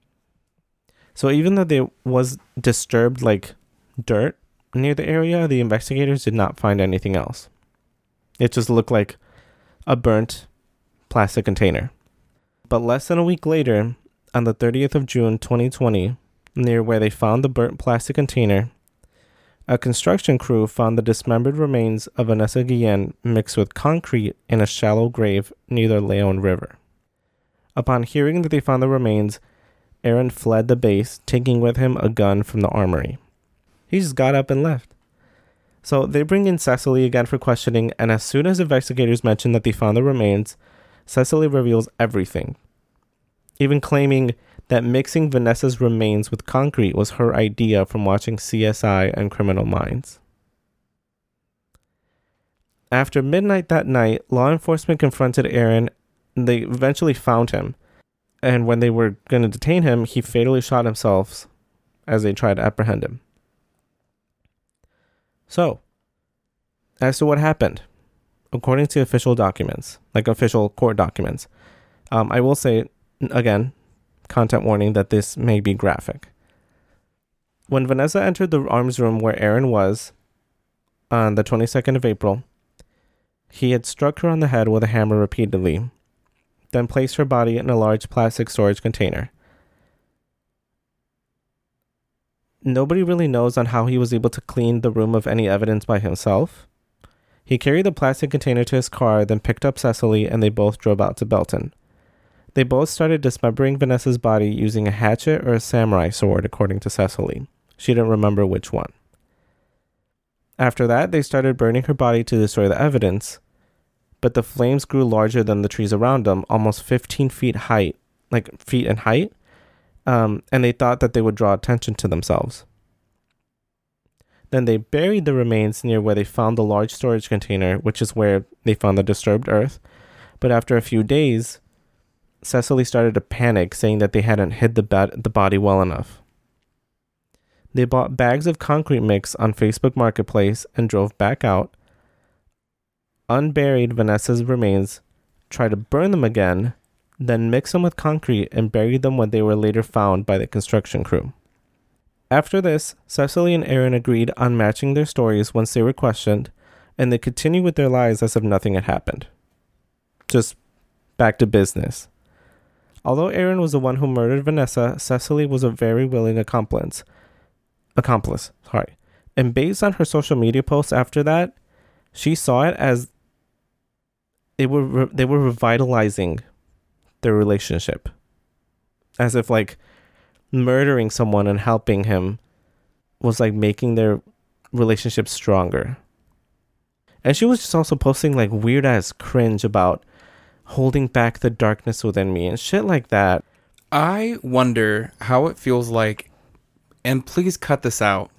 So even though there was disturbed like dirt near the area, the investigators did not find anything else. It just looked like a burnt plastic container. But less than a week later, on the 30th of June 2020, near where they found the burnt plastic container, a construction crew found the dismembered remains of Vanessa Guillen mixed with concrete in a shallow grave near the Leon River. Upon hearing that they found the remains, Aaron fled the base, taking with him a gun from the armory. He just got up and left. So they bring in Cecily again for questioning, and as soon as investigators mention that they found the remains, Cecily reveals everything, even claiming that mixing Vanessa's remains with concrete was her idea from watching CSI and Criminal Minds. After midnight that night, law enforcement confronted Aaron. They eventually found him, and when they were going to detain him, he fatally shot himself as they tried to apprehend him. So, as to what happened, according to official documents, like official court documents, I will say, again, content warning that this may be graphic. When Vanessa entered the arms room where Aaron was on the 22nd of April, he had struck her on the head with a hammer repeatedly, then placed her body in a large plastic storage container. Nobody really knows on how he was able to clean the room of any evidence by himself. He carried the plastic container to his car, then picked up Cecily, and they both drove out to Belton. They both started dismembering Vanessa's body using a hatchet or a samurai sword, according to Cecily. She didn't remember which one. After that, they started burning her body to destroy the evidence, but the flames grew larger than the trees around them, almost 15 feet in height, and they thought that they would draw attention to themselves. Then they buried the remains near where they found the large storage container, which is where they found the disturbed earth. But after a few days, Cecily started to panic, saying that they hadn't hid the body well enough. They bought bags of concrete mix on Facebook Marketplace and drove back out, unburied Vanessa's remains, tried to burn them again, then mix them with concrete and buried them when they were later found by the construction crew. After this, Cecily and Aaron agreed on matching their stories once they were questioned, and they continued with their lives as if nothing had happened. Just back to business. Although Aaron was the one who murdered Vanessa, Cecily was a very willing accomplice. And based on her social media posts after that, she saw it as they were revitalizing their relationship. As if like murdering someone and helping him was like making their relationship stronger. And she was just also posting like weird ass cringe about holding back the darkness within me and shit like that. I wonder how it feels like, and please cut this out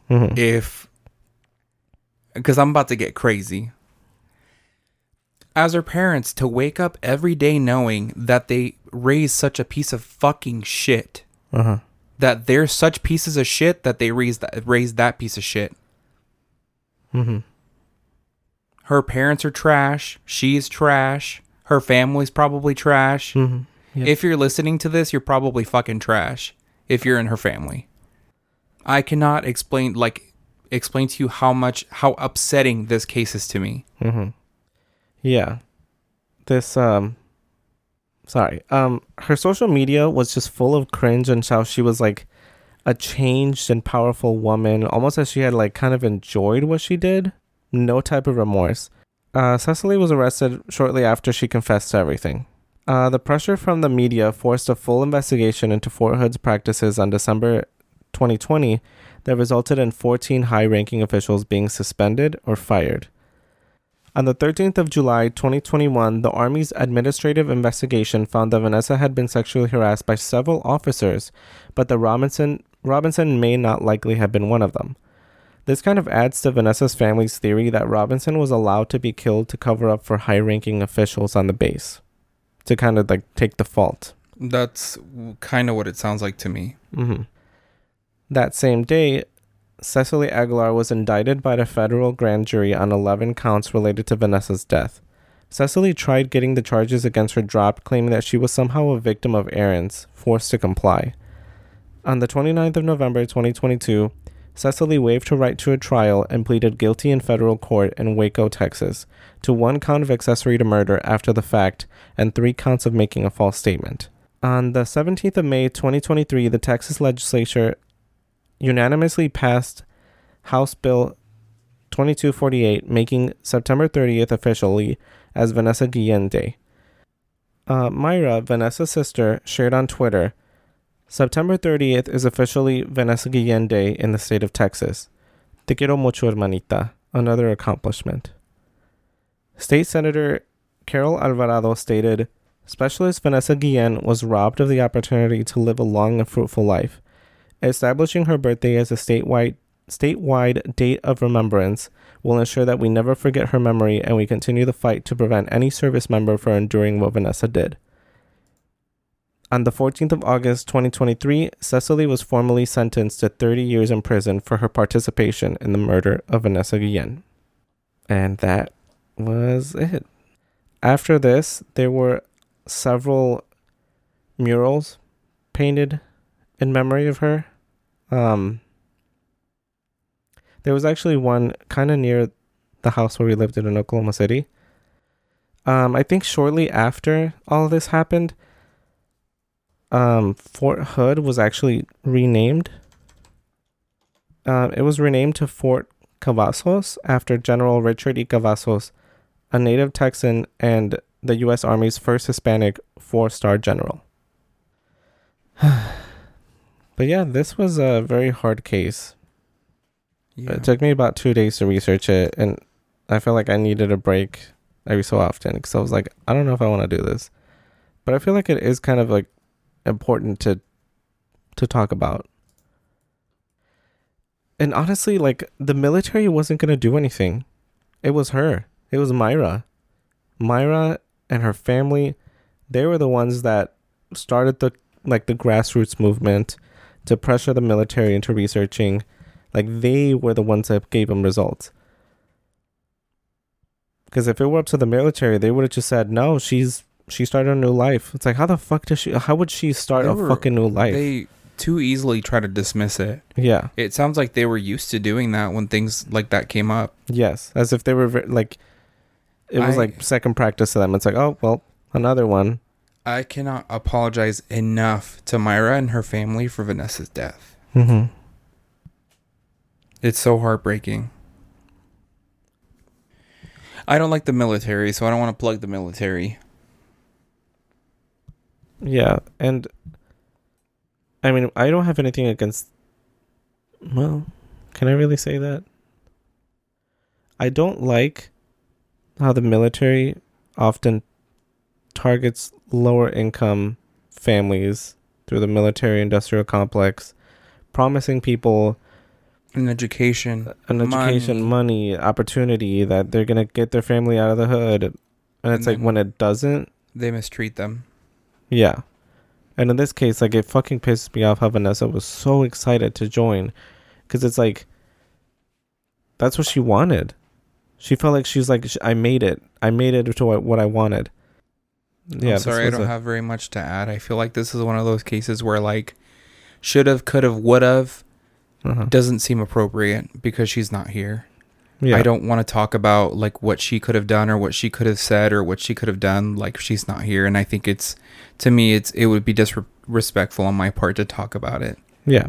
because I'm about to get crazy. As her parents, to wake up every day knowing that they raised such a piece of fucking shit. That they're such pieces of shit that they raised that piece of shit. Her parents are trash. She's trash. Her family's probably trash. Yep. If you're listening to this, you're probably fucking trash. If you're in her family. I cannot explain to you how upsetting this case is to me. Yeah. This, her social media was just full of cringe and how she was like a changed and powerful woman, almost as she had like kind of enjoyed what she did. No type of remorse. Cecily was arrested shortly after she confessed to everything. The pressure from the media forced a full investigation into Fort Hood's practices on December 2020 that resulted in 14 high-ranking officials being suspended or fired. On the 13th of July 2021, the Army's administrative investigation found that Vanessa had been sexually harassed by several officers, but that Robinson may not likely have been one of them. This kind of adds to Vanessa's family's theory that Robinson was allowed to be killed to cover up for high-ranking officials on the base, to kind of like take the fault. That's kind of what it sounds like to me. That same day, Cecily Aguilar was indicted by the federal grand jury on 11 counts related to Vanessa's death. Cecily tried getting the charges against her dropped, claiming that she was somehow a victim of Aaron's, forced to comply. On the 29th of November 2022, Cecily waived her right to a trial and pleaded guilty in federal court in Waco, Texas, to 1 count of accessory to murder after the fact and 3 counts of making a false statement. On the 17th of May 2023, the Texas legislature unanimously passed House Bill 2248, making September 30th officially as Vanessa Guillen Day. Myra, Vanessa's sister, shared on Twitter, September 30th is officially Vanessa Guillen Day in the state of Texas. Te quiero mucho, hermanita. Another accomplishment. State Senator Carol Alvarado stated, Specialist Vanessa Guillen was robbed of the opportunity to live a long and fruitful life. Establishing her birthday as a statewide date of remembrance will ensure that we never forget her memory and we continue the fight to prevent any service member from enduring what Vanessa did. On the 14th of August 2023, Cecily was formally sentenced to 30 years in prison for her participation in the murder of Vanessa Guillen. And that was it. After this, there were several murals painted in memory of her. There was actually one kind of near the house where we lived in Oklahoma City. I think shortly after all of this happened, Fort Hood was actually renamed. It was renamed to Fort Cavazos after General Richard E. Cavazos, a native Texan and the U.S. Army's first Hispanic 4-star general. But yeah, this was a very hard case. Yeah. It took me about 2 days to research it, and I felt like I needed a break every so often because I was like, I don't know if I want to do this. But I feel like it is kind of like important to talk about. And honestly, like, the military wasn't going to do anything. It was her. It was Mayra. Mayra and her family, they were the ones that started the grassroots movement to pressure the military into researching. Like, they were the ones that gave them results. Because if it were up to the military, they would have just said, no, she started a new life. It's like, how would she start a fucking new life? They too easily try to dismiss it. Yeah. It sounds like they were used to doing that when things like that came up. Yes. As if they were it was like second practice to them. It's like, oh, well, another one. I cannot apologize enough to Mayra and her family for Vanessa's death. Mm-hmm. It's so heartbreaking. I don't like the military, so I don't want to plug the military. Yeah, and I mean, I don't have anything against... Well, can I really say that? I don't like how the military often targets lower income families through the military industrial complex, promising people an education, money, opportunity, that they're going to get their family out of the hood. And it's like, when it doesn't, they mistreat them. Yeah. And in this case, like, it fucking pisses me off how Vanessa was so excited to join. Because it's like, that's what she wanted. She felt like she's like, I made it. I made it to what I wanted. Yeah, I'm sorry, I don't have very much to add. I feel like this is one of those cases where, like, should have, could have, would have doesn't seem appropriate because she's not here. Yeah. I don't want to talk about, like, what she could have done or what she could have said or what she could have done. Like, she's not here. And I think to me, it would be disrespectful on my part to talk about it. Yeah.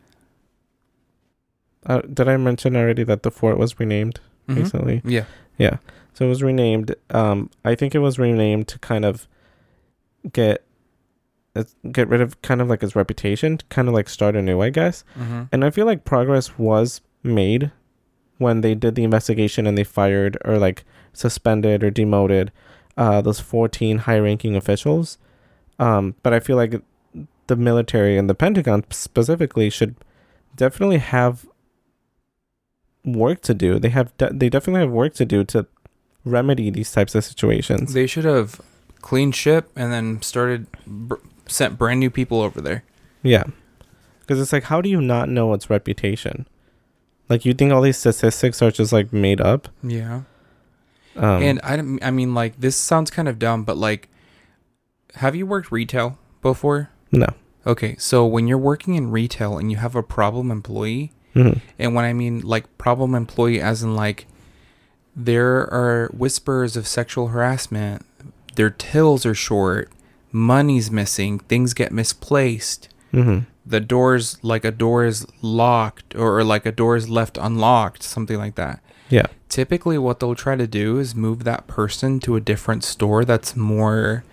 Did I mention already that the fort was renamed recently? Yeah. Yeah. So it was renamed. I think it was renamed to kind of get rid of kind of like its reputation, kind of like start anew, I guess. Mm-hmm. And I feel like progress was made when they did the investigation and they fired or like suspended or demoted those 14 high-ranking officials. But I feel like the military and the Pentagon specifically should definitely have work to do. They definitely have work to do to remedy these types of situations. They should have cleaned ship and then sent brand new people over there. Yeah. Because it's like, how do you not know its reputation? Like, you think all these statistics are just like made up? Yeah. And I mean, like, this sounds kind of dumb, but like, have you worked retail before? No. Okay, so when you're working in retail and you have a problem employee, and when I mean like problem employee as in like there are whispers of sexual harassment, their tills are short, money's missing, things get misplaced, the doors, like a door is locked or like a door is left unlocked, something like that. Yeah. Typically what they'll try to do is move that person to a different store that's more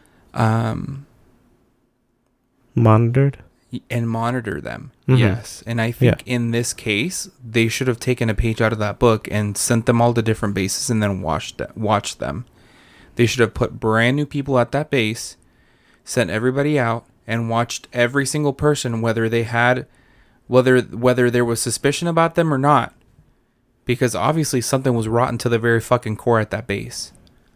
monitored and monitor them. Yes. And I think in this case they should have taken a page out of that book and sent them all to different bases and then watched them. They should have put brand new people at that base, sent everybody out and watched every single person, whether there was suspicion about them or not, because obviously something was rotten to the very fucking core at that base.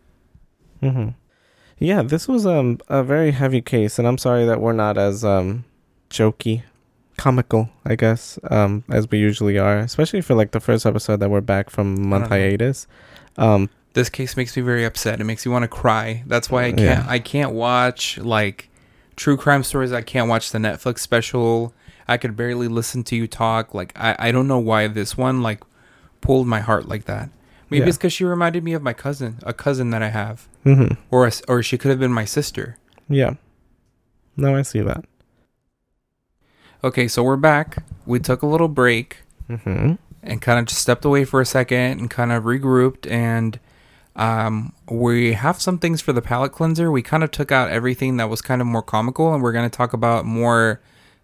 Yeah, this was a very heavy case, and I'm sorry that we're not as jokey, comical, I guess, as we usually are, especially for like the first episode that we're back from month hiatus. This case makes me very upset. It makes me want to cry. That's why I can't watch like true crime stories. I can't watch the Netflix special. I could barely listen to you talk. Like, I don't know why this one, like, pulled my heart like that. Maybe it's because she reminded me of my cousin, a cousin that I have. Mm-hmm. Or she could have been my sister. Yeah. No, I see that. Okay, so we're back. We took a little break. Mm-hmm. And kind of just stepped away for a second and kind of regrouped. And we have some things for the palate cleanser. We kind of took out everything that was kind of more comical. And we're going to talk about more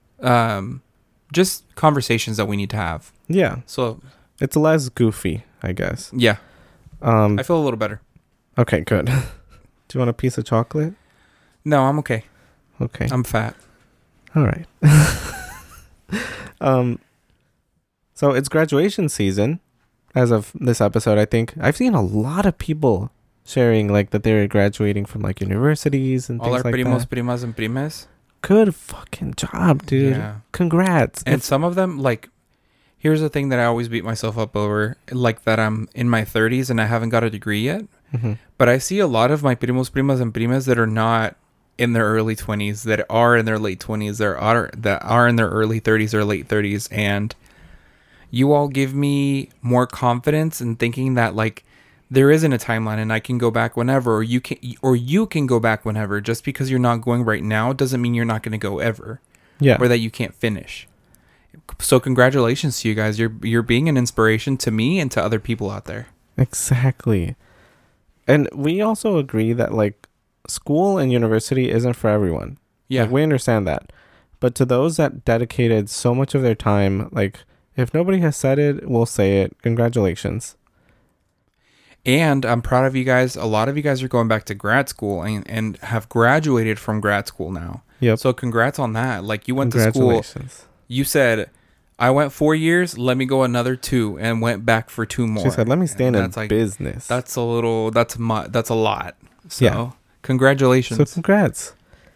just conversations that we need to have. Yeah. So it's less goofy, I guess. Yeah. I feel a little better. Okay, good. Do you want a piece of chocolate? No, I'm okay. Okay. I'm fat. All right. So it's graduation season as of this episode, I think. I've seen a lot of people sharing like that they're graduating from like universities and things like that. All our primos, primas, and primes. Good fucking job, dude. Yeah. Congrats. And some of them, like, here's the thing that I always beat myself up over, like that I'm in my 30s and I haven't got a degree yet. Mm-hmm. But I see a lot of my primos, primas, and primas that are not in their early 20s, that are in their late 20s, that are in their early 30s or late 30s. And you all give me more confidence in thinking that, like, there isn't a timeline and I can go back whenever, or you can go back whenever. Just because you're not going right now doesn't mean you're not going to go ever. Yeah. Or that you can't finish. So congratulations to you guys. You're being an inspiration to me and to other people out there. Exactly. And we also agree that, like, school and university isn't for everyone. Yeah. Like, we understand that. But to those that dedicated so much of their time, like, if nobody has said it, we'll say it. Congratulations. And I'm proud of you guys. A lot of you guys are going back to grad school and have graduated from grad school now. Yep. So congrats on that. Like, you went to school. You said, I went 4 years, let me go another 2, and went back for 2 more. She said, let me stay in business. That's a lot. So, yeah. Congratulations. So congrats.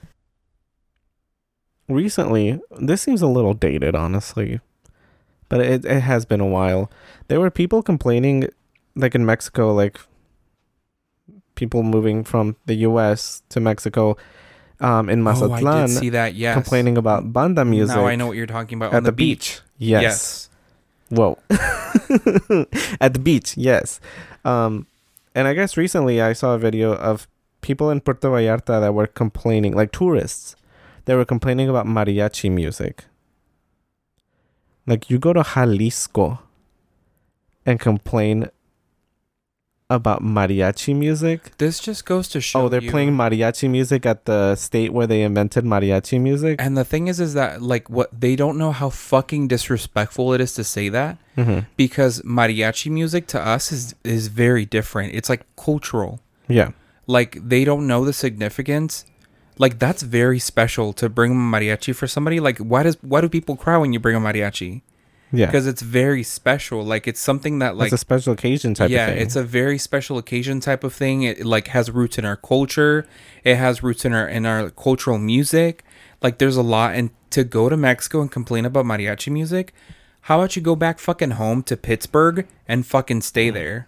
Recently, this seems a little dated, honestly, but it has been a while. There were people complaining, like in Mexico, like people moving from the U.S. to Mexico, in Mazatlan. I did see that, yes. Complaining about banda music. Now I know what you're talking about. At on the beach. Yes. Whoa. At the beach, yes. And I guess recently I saw a video of people in Puerto Vallarta that were complaining, like tourists. They were complaining about mariachi music. Like, you go to Jalisco and complain about mariachi music. This just goes to show they're playing mariachi music at the state where they invented mariachi music. And the thing is that, like, what they don't know how fucking disrespectful it is to say that. Mm-hmm. Because mariachi music to us is very different. It's like cultural. Yeah. Like, they don't know the significance. Like, that's very special to bring a mariachi for somebody. Like, why do people cry when you bring a mariachi? Yeah. Because it's very special. Like, it's something that, like, it's a special occasion type of thing. Yeah, it's a very special occasion type of thing. It, like, has roots in our culture. It has roots in our cultural music. Like, there's a lot. And to go to Mexico and complain about mariachi music, how about you go back fucking home to Pittsburgh and fucking stay there?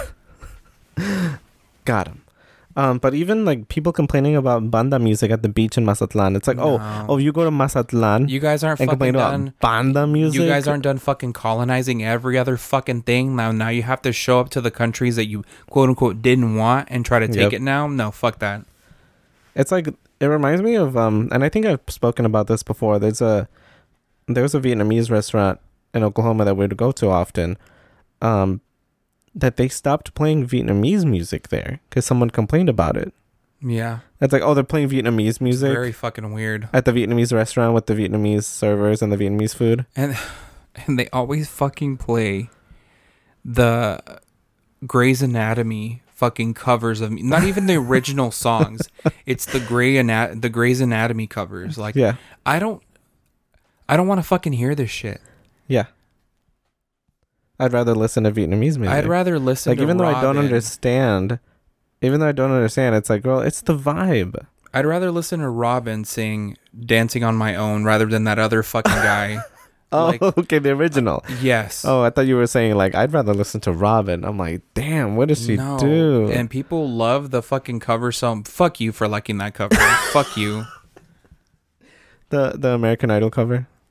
Got him. But even, like, people complaining about banda music at the beach in Mazatlan. It's like, no. You go to Mazatlan. You guys aren't fucking done. About banda music. You guys aren't done fucking colonizing every other fucking thing. Now you have to show up to the countries that you quote unquote didn't want and try to take it now. No, fuck that. It's like, it reminds me of and I think I've spoken about this before. There was a Vietnamese restaurant in Oklahoma that we'd go to often. That they stopped playing Vietnamese music there because someone complained about it. Yeah. It's like, they're playing Vietnamese music. It's very fucking weird. At the Vietnamese restaurant with the Vietnamese servers and the Vietnamese food. And they always fucking play the Grey's Anatomy fucking covers of, not even the original songs. It's the Grey's Anatomy covers. Like, yeah. I don't want to fucking hear this shit. Yeah. I'd rather listen to Vietnamese music. I'd rather listen to even though I don't understand, it's like, girl, it's the vibe. I'd rather listen to Robin sing Dancing on My Own rather than that other fucking guy. Okay, the original. Yes. I thought you were saying, like, I'd rather listen to Robin. I'm like, damn, what does she do? And people love the fucking cover song. Fuck you for liking that cover. Fuck you. The American Idol cover?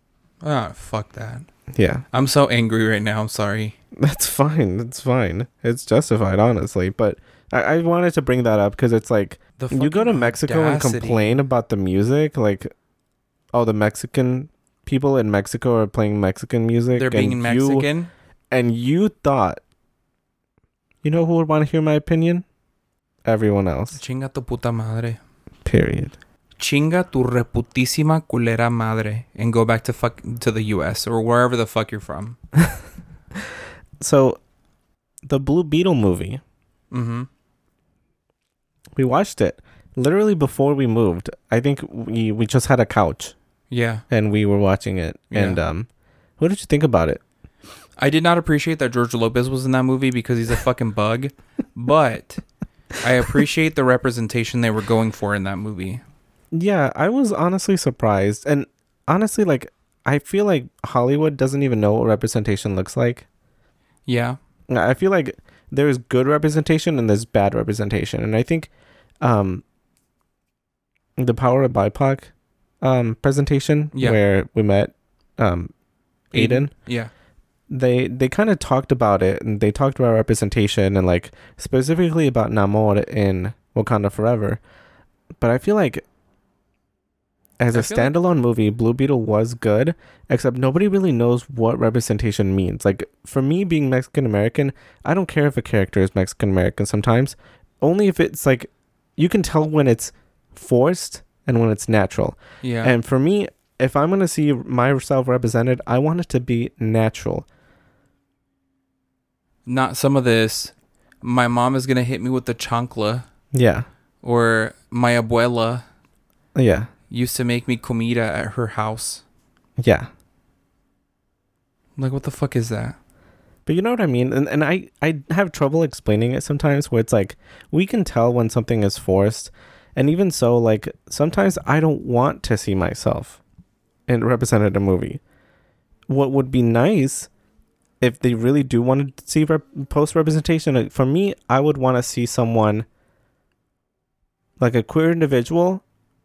Oh, fuck that. Yeah. I'm so angry right now. I'm sorry. That's fine. That's fine. It's justified, honestly. But I wanted to bring that up because it's like, you go to Mexico audacity. And complain about the music. Like, the Mexican people in Mexico are playing Mexican music. They're being Mexican? And you thought, you know who would want to hear my opinion? Everyone else. Chinga tu puta madre. Period. Chinga tu reputísima culera madre. And go back to the US or wherever the fuck you're from. So, the Blue Beetle movie. Mm-hmm. We watched it literally before we moved. I think we just had a couch. Yeah. And we were watching it. Yeah. And what did you think about it? I did not appreciate that George Lopez was in that movie because he's a fucking bug. But I appreciate the representation they were going for in that movie. Yeah, I was honestly surprised. And honestly, like, I feel like Hollywood doesn't even know what representation looks like. Yeah. I feel like there's good representation and there's bad representation. And I think the Power of BIPOC presentation where we met Aiden. Yeah. They kind of talked about it, and they talked about representation and like specifically about Namor in Wakanda Forever. But I feel like as a standalone movie, Blue Beetle was good, except nobody really knows what representation means. Like, for me being Mexican American, I don't care if a character is Mexican American sometimes, only if it's like, you can tell when it's forced and when it's natural. Yeah. And for me, if I'm going to see myself represented, I want it to be natural. Not some of this, my mom is going to hit me with the chancla. Yeah. Or my abuela. Yeah. Used to make me comida at her house. Yeah. Like, what the fuck is that? But you know what I mean? And I have trouble explaining it sometimes, where it's like, we can tell when something is forced. And even so, like, sometimes I don't want to see myself represented in a movie. What would be nice, if they really do want to see post-representation, for me, I would want to see someone, like a queer individual,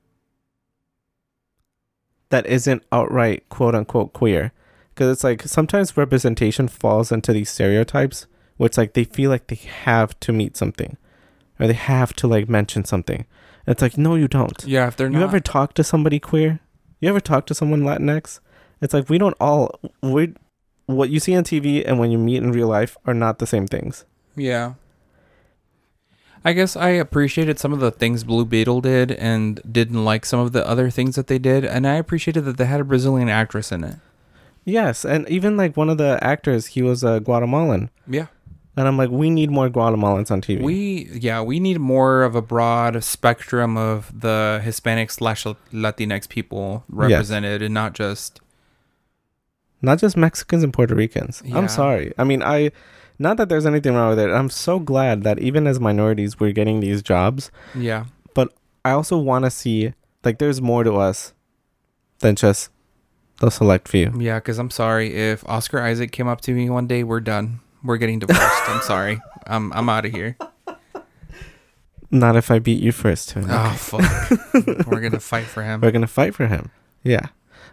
that isn't outright quote-unquote queer. Because it's like, sometimes representation falls into these stereotypes where it's like they feel like they have to meet something, or they have to like mention something. And it's like, no, you don't. Yeah, if they're not. You ever talk to somebody queer? You ever talk to someone Latinx? It's like, what you see on TV and when you meet in real life are not the same things. Yeah. I guess I appreciated some of the things Blue Beetle did and didn't like some of the other things that they did. And I appreciated that they had a Brazilian actress in it. Yes. And even like one of the actors, he was a Guatemalan. Yeah. And I'm like, we need more Guatemalans on TV. We need more of a broad spectrum of the Hispanic/Latinx people represented, and not just Mexicans and Puerto Ricans. Yeah. I'm sorry. I mean, not that there's anything wrong with it. I'm so glad that even as minorities, we're getting these jobs. Yeah. But I also want to see, like, there's more to us than just the select few. Yeah, because I'm sorry. If Oscar Isaac came up to me one day, we're done. We're getting divorced. I'm sorry. I'm out of here. Not if I beat you first. Okay. Oh, fuck. We're going to fight for him. We're going to fight for him. Yeah.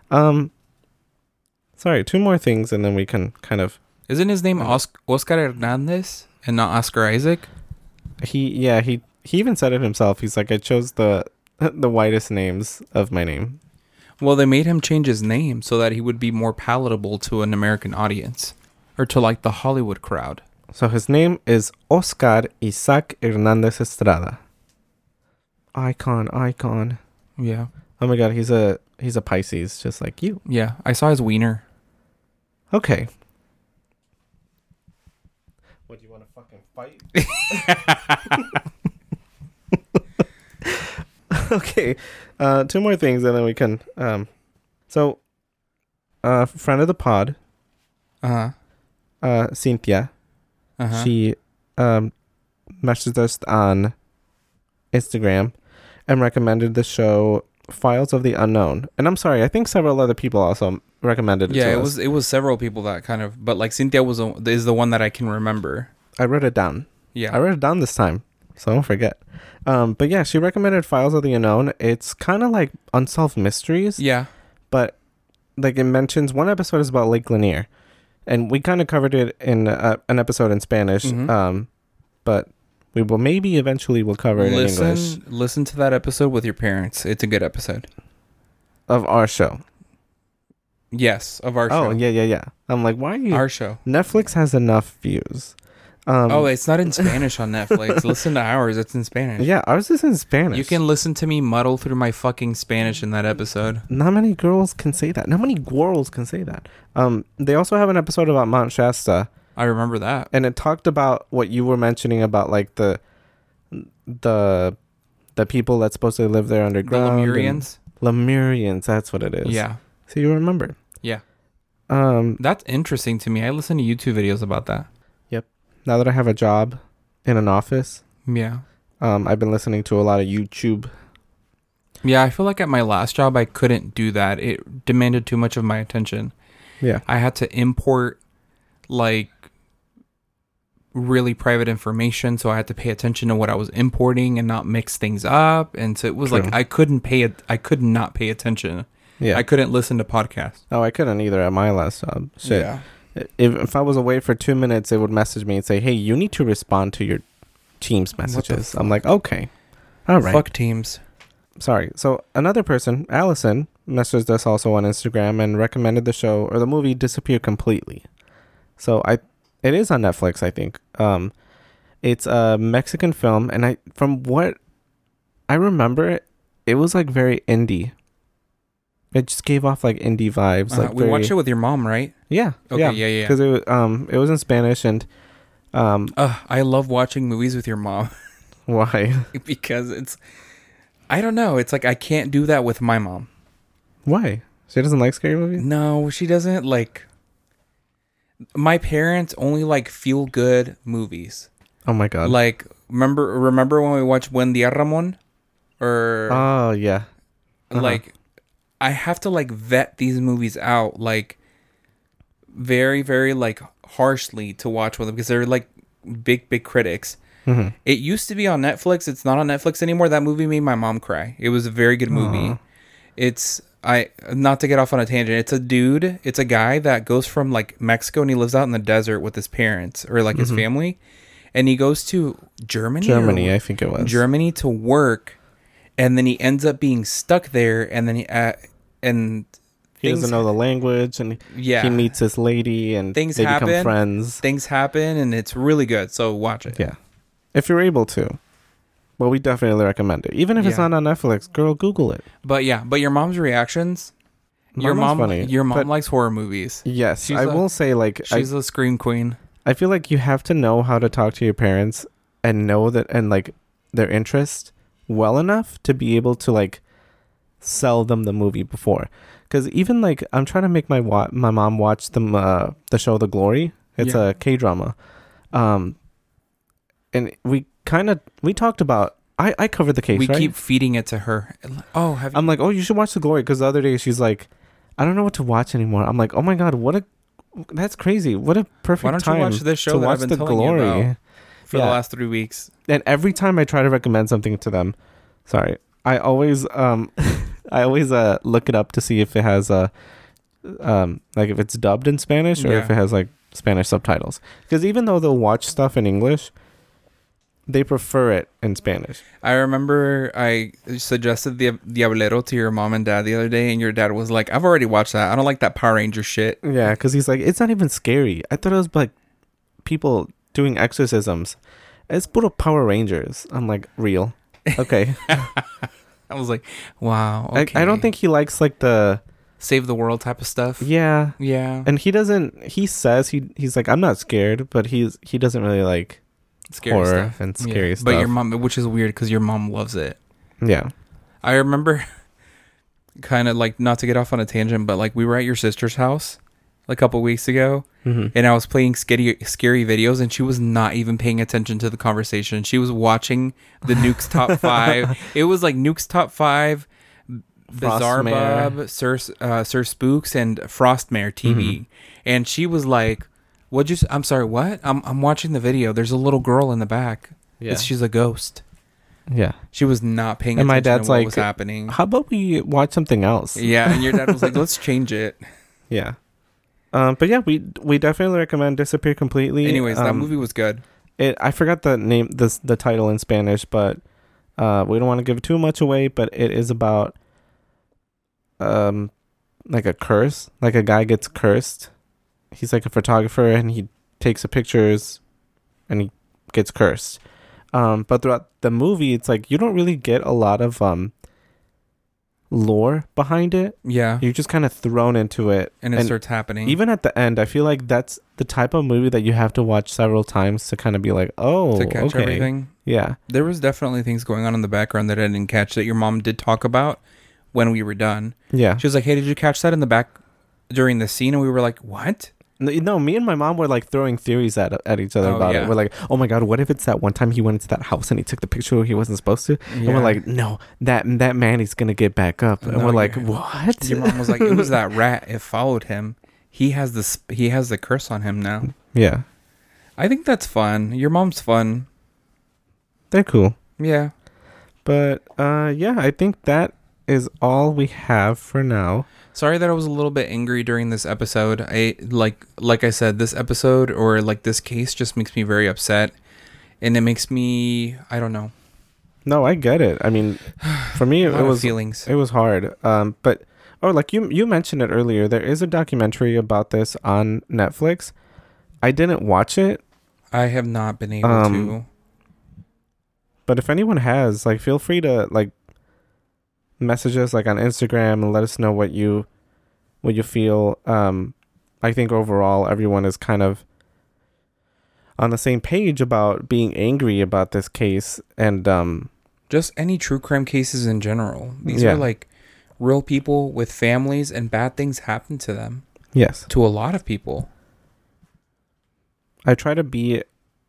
Sorry, 2 more things and then we can kind of... Isn't his name Oscar Hernandez and not Oscar Isaac? He even said it himself. He's like, I chose the whitest names of my name. Well, they made him change his name so that he would be more palatable to an American audience. Or to like the Hollywood crowd. So his name is Oscar Isaac Hernandez Estrada. Icon. Yeah. Oh my god, he's a Pisces, just like you. Yeah, I saw his wiener. Okay. What, do you want to fucking fight? Okay. 2 more things and then we can so friend of the pod. Cynthia. She messaged us on Instagram and recommended the show Files of the Unknown. And I'm sorry, I think several other people also recommended it to us. It was several people that kind of, but like Cynthia is the one that I can remember. I wrote it down. Yeah. I wrote it down this time, so I don't forget. But yeah, she recommended Files of the Unknown. It's kind of like Unsolved Mysteries. Yeah. But like it mentions one episode is about Lake Lanier, and we kind of covered it in an episode in Spanish. But we will maybe eventually we'll cover it in English. Listen to that episode with your parents. It's a good episode of our show. Yes, of our show. Oh yeah. I'm like, why are you? Our show. Netflix has enough views. It's not in Spanish on Netflix. Listen to ours. It's in Spanish. Yeah, ours is in Spanish. You can listen to me muddle through my fucking Spanish in that episode. Not many girls can say that. Not many girls can say that. They also have an episode about Mount Shasta. I remember that. And it talked about what you were mentioning about like the people that supposedly live there underground. The Lemurians? Lemurians, that's what it is. Yeah. So you remember. Yeah. That's interesting to me. I listen to YouTube videos about that. Now that I have a job in an office, yeah, I've been listening to a lot of YouTube. Yeah, I feel like at my last job I couldn't do that. It demanded too much of my attention. Yeah, I had to import like really private information, so I had to pay attention to what I was importing and not mix things up. And so it was like I could not pay attention. Yeah, I couldn't listen to podcasts. Oh, I couldn't either at my last job. Shit. Yeah. If I was away for 2 minutes, it would message me and say, "Hey, you need to respond to your Teams messages." I'm like, "Okay, all right." Fuck Teams. Sorry. So another person, Allison, messaged us also on Instagram and recommended the show or the movie Disappear Completely. So it is on Netflix, I think. It's a Mexican film, and from what I remember, it was like very indie. It just gave off like indie vibes. Like we watched it with your mom, right? Yeah. Okay. Yeah. Because it was in Spanish, and I love watching movies with your mom. Why? Because I don't know. It's like I can't do that with my mom. Why? She doesn't like scary movies? No, she doesn't like. My parents only like feel good movies. Oh my god! Like remember when we watched Buen Dia Ramon? Oh yeah. Like. I have to like vet these movies out like very, very like harshly to watch with them because they're like big critics. Mm-hmm. It used to be on Netflix. It's not on Netflix anymore. That movie made my mom cry. It was a very good movie. It's not to get off on a tangent. It's a guy that goes from like Mexico and he lives out in the desert with his parents or like his family, and he goes to Germany. I think it was Germany to work. And then he ends up being stuck there, and then he doesn't know the language, and he meets this lady, and they become friends. Things happen, and it's really good. So watch it. Yeah, if you're able to. Well, we definitely recommend it, even if it's not on Netflix. Girl, Google it. But your mom's reactions. Your mom likes horror movies. Yes, I will say like she's a scream queen. I feel like you have to know how to talk to your parents and know that and like their interest well enough to be able to like sell them the movie before, because even like I'm trying to make my mom watch the show The Glory. It's a K-drama, and we talked about I covered the case. We right? keep feeding it to her. I'm like, oh, you should watch The Glory, because the other day she's like, I don't know what to watch anymore. I'm like, oh my god, that's crazy. What a perfect time. Why don't you watch this show to that watch I've been The telling Glory you about for the last 3 weeks? And every time I try to recommend something to them, I always look it up to see if it has like if it's dubbed in Spanish or if it has like Spanish subtitles. Because even though they'll watch stuff in English, they prefer it in Spanish. I remember I suggested the Diablero to your mom and dad the other day, and your dad was like, I've already watched that. I don't like that Power Ranger shit. Yeah, because he's like, it's not even scary. I thought it was like people doing exorcisms. It's puro Power Rangers. I'm like, real? Okay. I was like, wow. Okay. I don't think he likes like the save the world type of stuff. Yeah. Yeah. And he doesn't, he says he's like, I'm not scared, but he doesn't really like scary horror stuff. and scary stuff. But your mom, which is weird because your mom loves it. Yeah. I remember kind of like, not to get off on a tangent, but like we were at your sister's house a couple weeks ago, and I was playing scary videos, and she was not even paying attention to the conversation. She was watching the Nukes Top 5. It was like Nukes Top 5, Bizarre Bob, Sir Spooks, and Frostmare TV. And she was like, I'm sorry, what? I'm watching the video. There's a little girl in the back. Yeah. She's a ghost. Yeah. She was not paying attention my dad's to what like, was happening. How about we watch something else? Yeah, and your dad was like, let's change it. Yeah. But yeah, we definitely recommend Disappear Completely. Anyways, that movie was good. I forgot the name, the title in Spanish, but we don't want to give too much away, but it is about like a curse. Like a guy gets cursed. He's like a photographer and he takes the pictures and he gets cursed. But throughout the movie, it's like you don't really get a lot of lore behind it. Yeah. You're just kind of thrown into it. And it starts happening. Even at the end, I feel like that's the type of movie that you have to watch several times to kind of be like, oh, to catch okay. everything. Yeah. There was definitely things going on in the background that I didn't catch that your mom did talk about when we were done. Yeah. She was like, hey, did you catch that in the back during the scene? And we were like, what? No, me and my mom were like throwing theories at each other about it. We're like, oh my God, what if it's that one time he went into that house and he took the picture where he wasn't supposed to? Yeah. And we're like, no, that man is going to get back up. And we're like, what? Your mom was like, it was that rat. It followed him. He has the curse on him now. Yeah. I think that's fun. Your mom's fun. They're cool. Yeah. But yeah, I think that is all we have for now. Sorry that I was a little bit angry during this episode. I like I said, this episode or like this case just makes me very upset, and it makes me, I don't know. No, I get it. I mean, for me it was feelings. It was hard. But like you mentioned it earlier, there is a documentary about this on Netflix. I didn't watch it. I have not been able to. But if anyone has, like, feel free to like message us like on Instagram and let us know what you feel. I think overall everyone is kind of on the same page about being angry about this case and just any true crime cases in general. These are like real people with families and bad things happen to them. Yes. To a lot of people. I try to be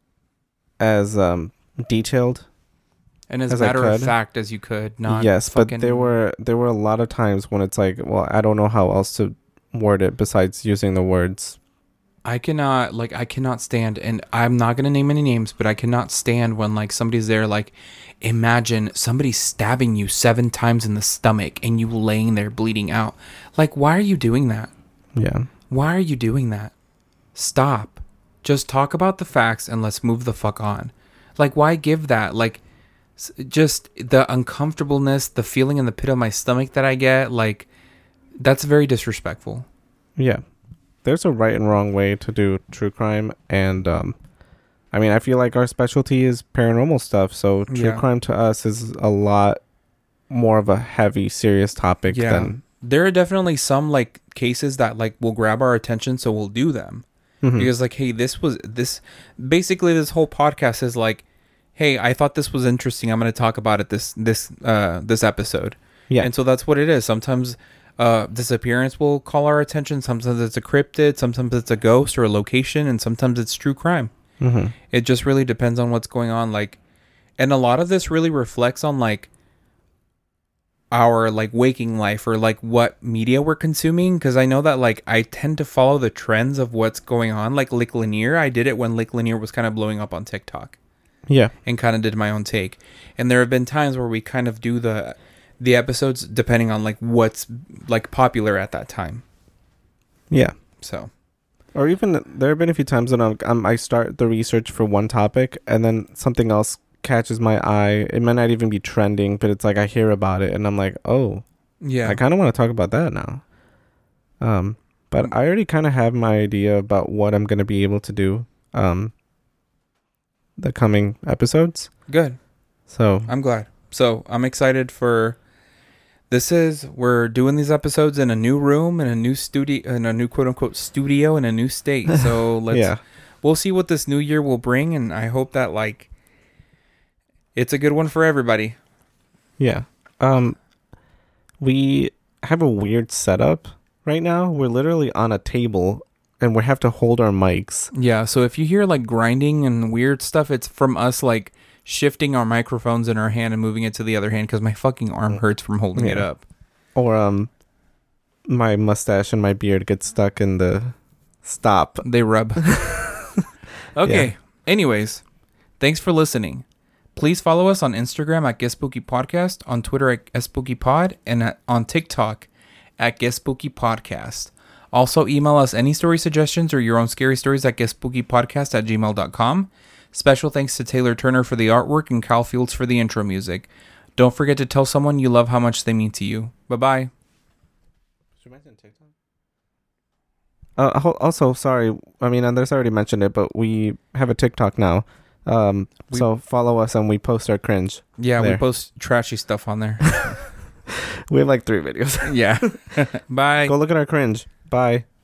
as detailed and as matter of fact as you could, not but there were a lot of times when it's like, well, I don't know how else to word it besides using the words. I cannot stand, and I'm not going to name any names, but I cannot stand when like somebody's there, like imagine somebody stabbing you 7 times in the stomach and you laying there bleeding out. Like, why are you doing that? Yeah. Why are you doing that? Stop. Just talk about the facts and let's move the fuck on. Like, why give that? Like, just the uncomfortableness, the feeling in the pit of my stomach that I get, like, that's very disrespectful. Yeah. There's a right and wrong way to do true crime. And, I mean, I feel like our specialty is paranormal stuff. So true crime to us is a lot more of a heavy, serious topic than... There are definitely some, like, cases that, like, will grab our attention, so we'll do them. Mm-hmm. Because, like, hey, this whole podcast is like, hey, I thought this was interesting. I'm going to talk about it this episode. Yeah. And so that's what it is. Sometimes disappearance will call our attention. Sometimes it's a cryptid. Sometimes it's a ghost or a location. And sometimes it's true crime. Mm-hmm. It just really depends on what's going on. Like, and a lot of this really reflects on, like, our, like, waking life or, like, what media we're consuming. Because I know that, like, I tend to follow the trends of what's going on. Like Lake Lanier. I did it when Lake Lanier was kind of blowing up on TikTok. Yeah. And kind of did my own take. And there have been times where we kind of do the episodes depending on, like, what's, like, popular at that time. Yeah. So. Or even there have been a few times when I start the research for one topic and then something else catches my eye. It might not even be trending, but it's like I hear about it and I'm like, oh, yeah, I kind of want to talk about that now. But I already kind of have my idea about what I'm going to be able to do. The coming episodes. Good. So I'm glad. So I'm excited for we're doing these episodes in a new room, in a new studio, in a new quote unquote studio in a new state. So we'll see what this new year will bring. And I hope that, like, it's a good one for everybody. Yeah. We have a weird setup right now. We're literally on a table and we have to hold our mics. Yeah, so if you hear, like, grinding and weird stuff, it's from us, like, shifting our microphones in our hand and moving it to the other hand because my fucking arm hurts from holding it up. Or my mustache and my beard get stuck in the stop. They rub. Okay. Yeah. Anyways, thanks for listening. Please follow us on Instagram at Get Spooky Podcast, on Twitter at Get Spooky Pod, and on TikTok at Get Spooky Podcast. Also, email us any story suggestions or your own scary stories at getspookypodcast@gmail.com. Special thanks to Taylor Turner for the artwork and Kyle Fields for the intro music. Don't forget to tell someone you love how much they mean to you. Bye-bye. Should you mention TikTok? Also, sorry. I mean, Andres already mentioned it, but we have a TikTok now. So follow us and we post our cringe. Yeah, there. We post trashy stuff on there. We have like 3 videos. Yeah. Bye. Go look at our cringe. Bye.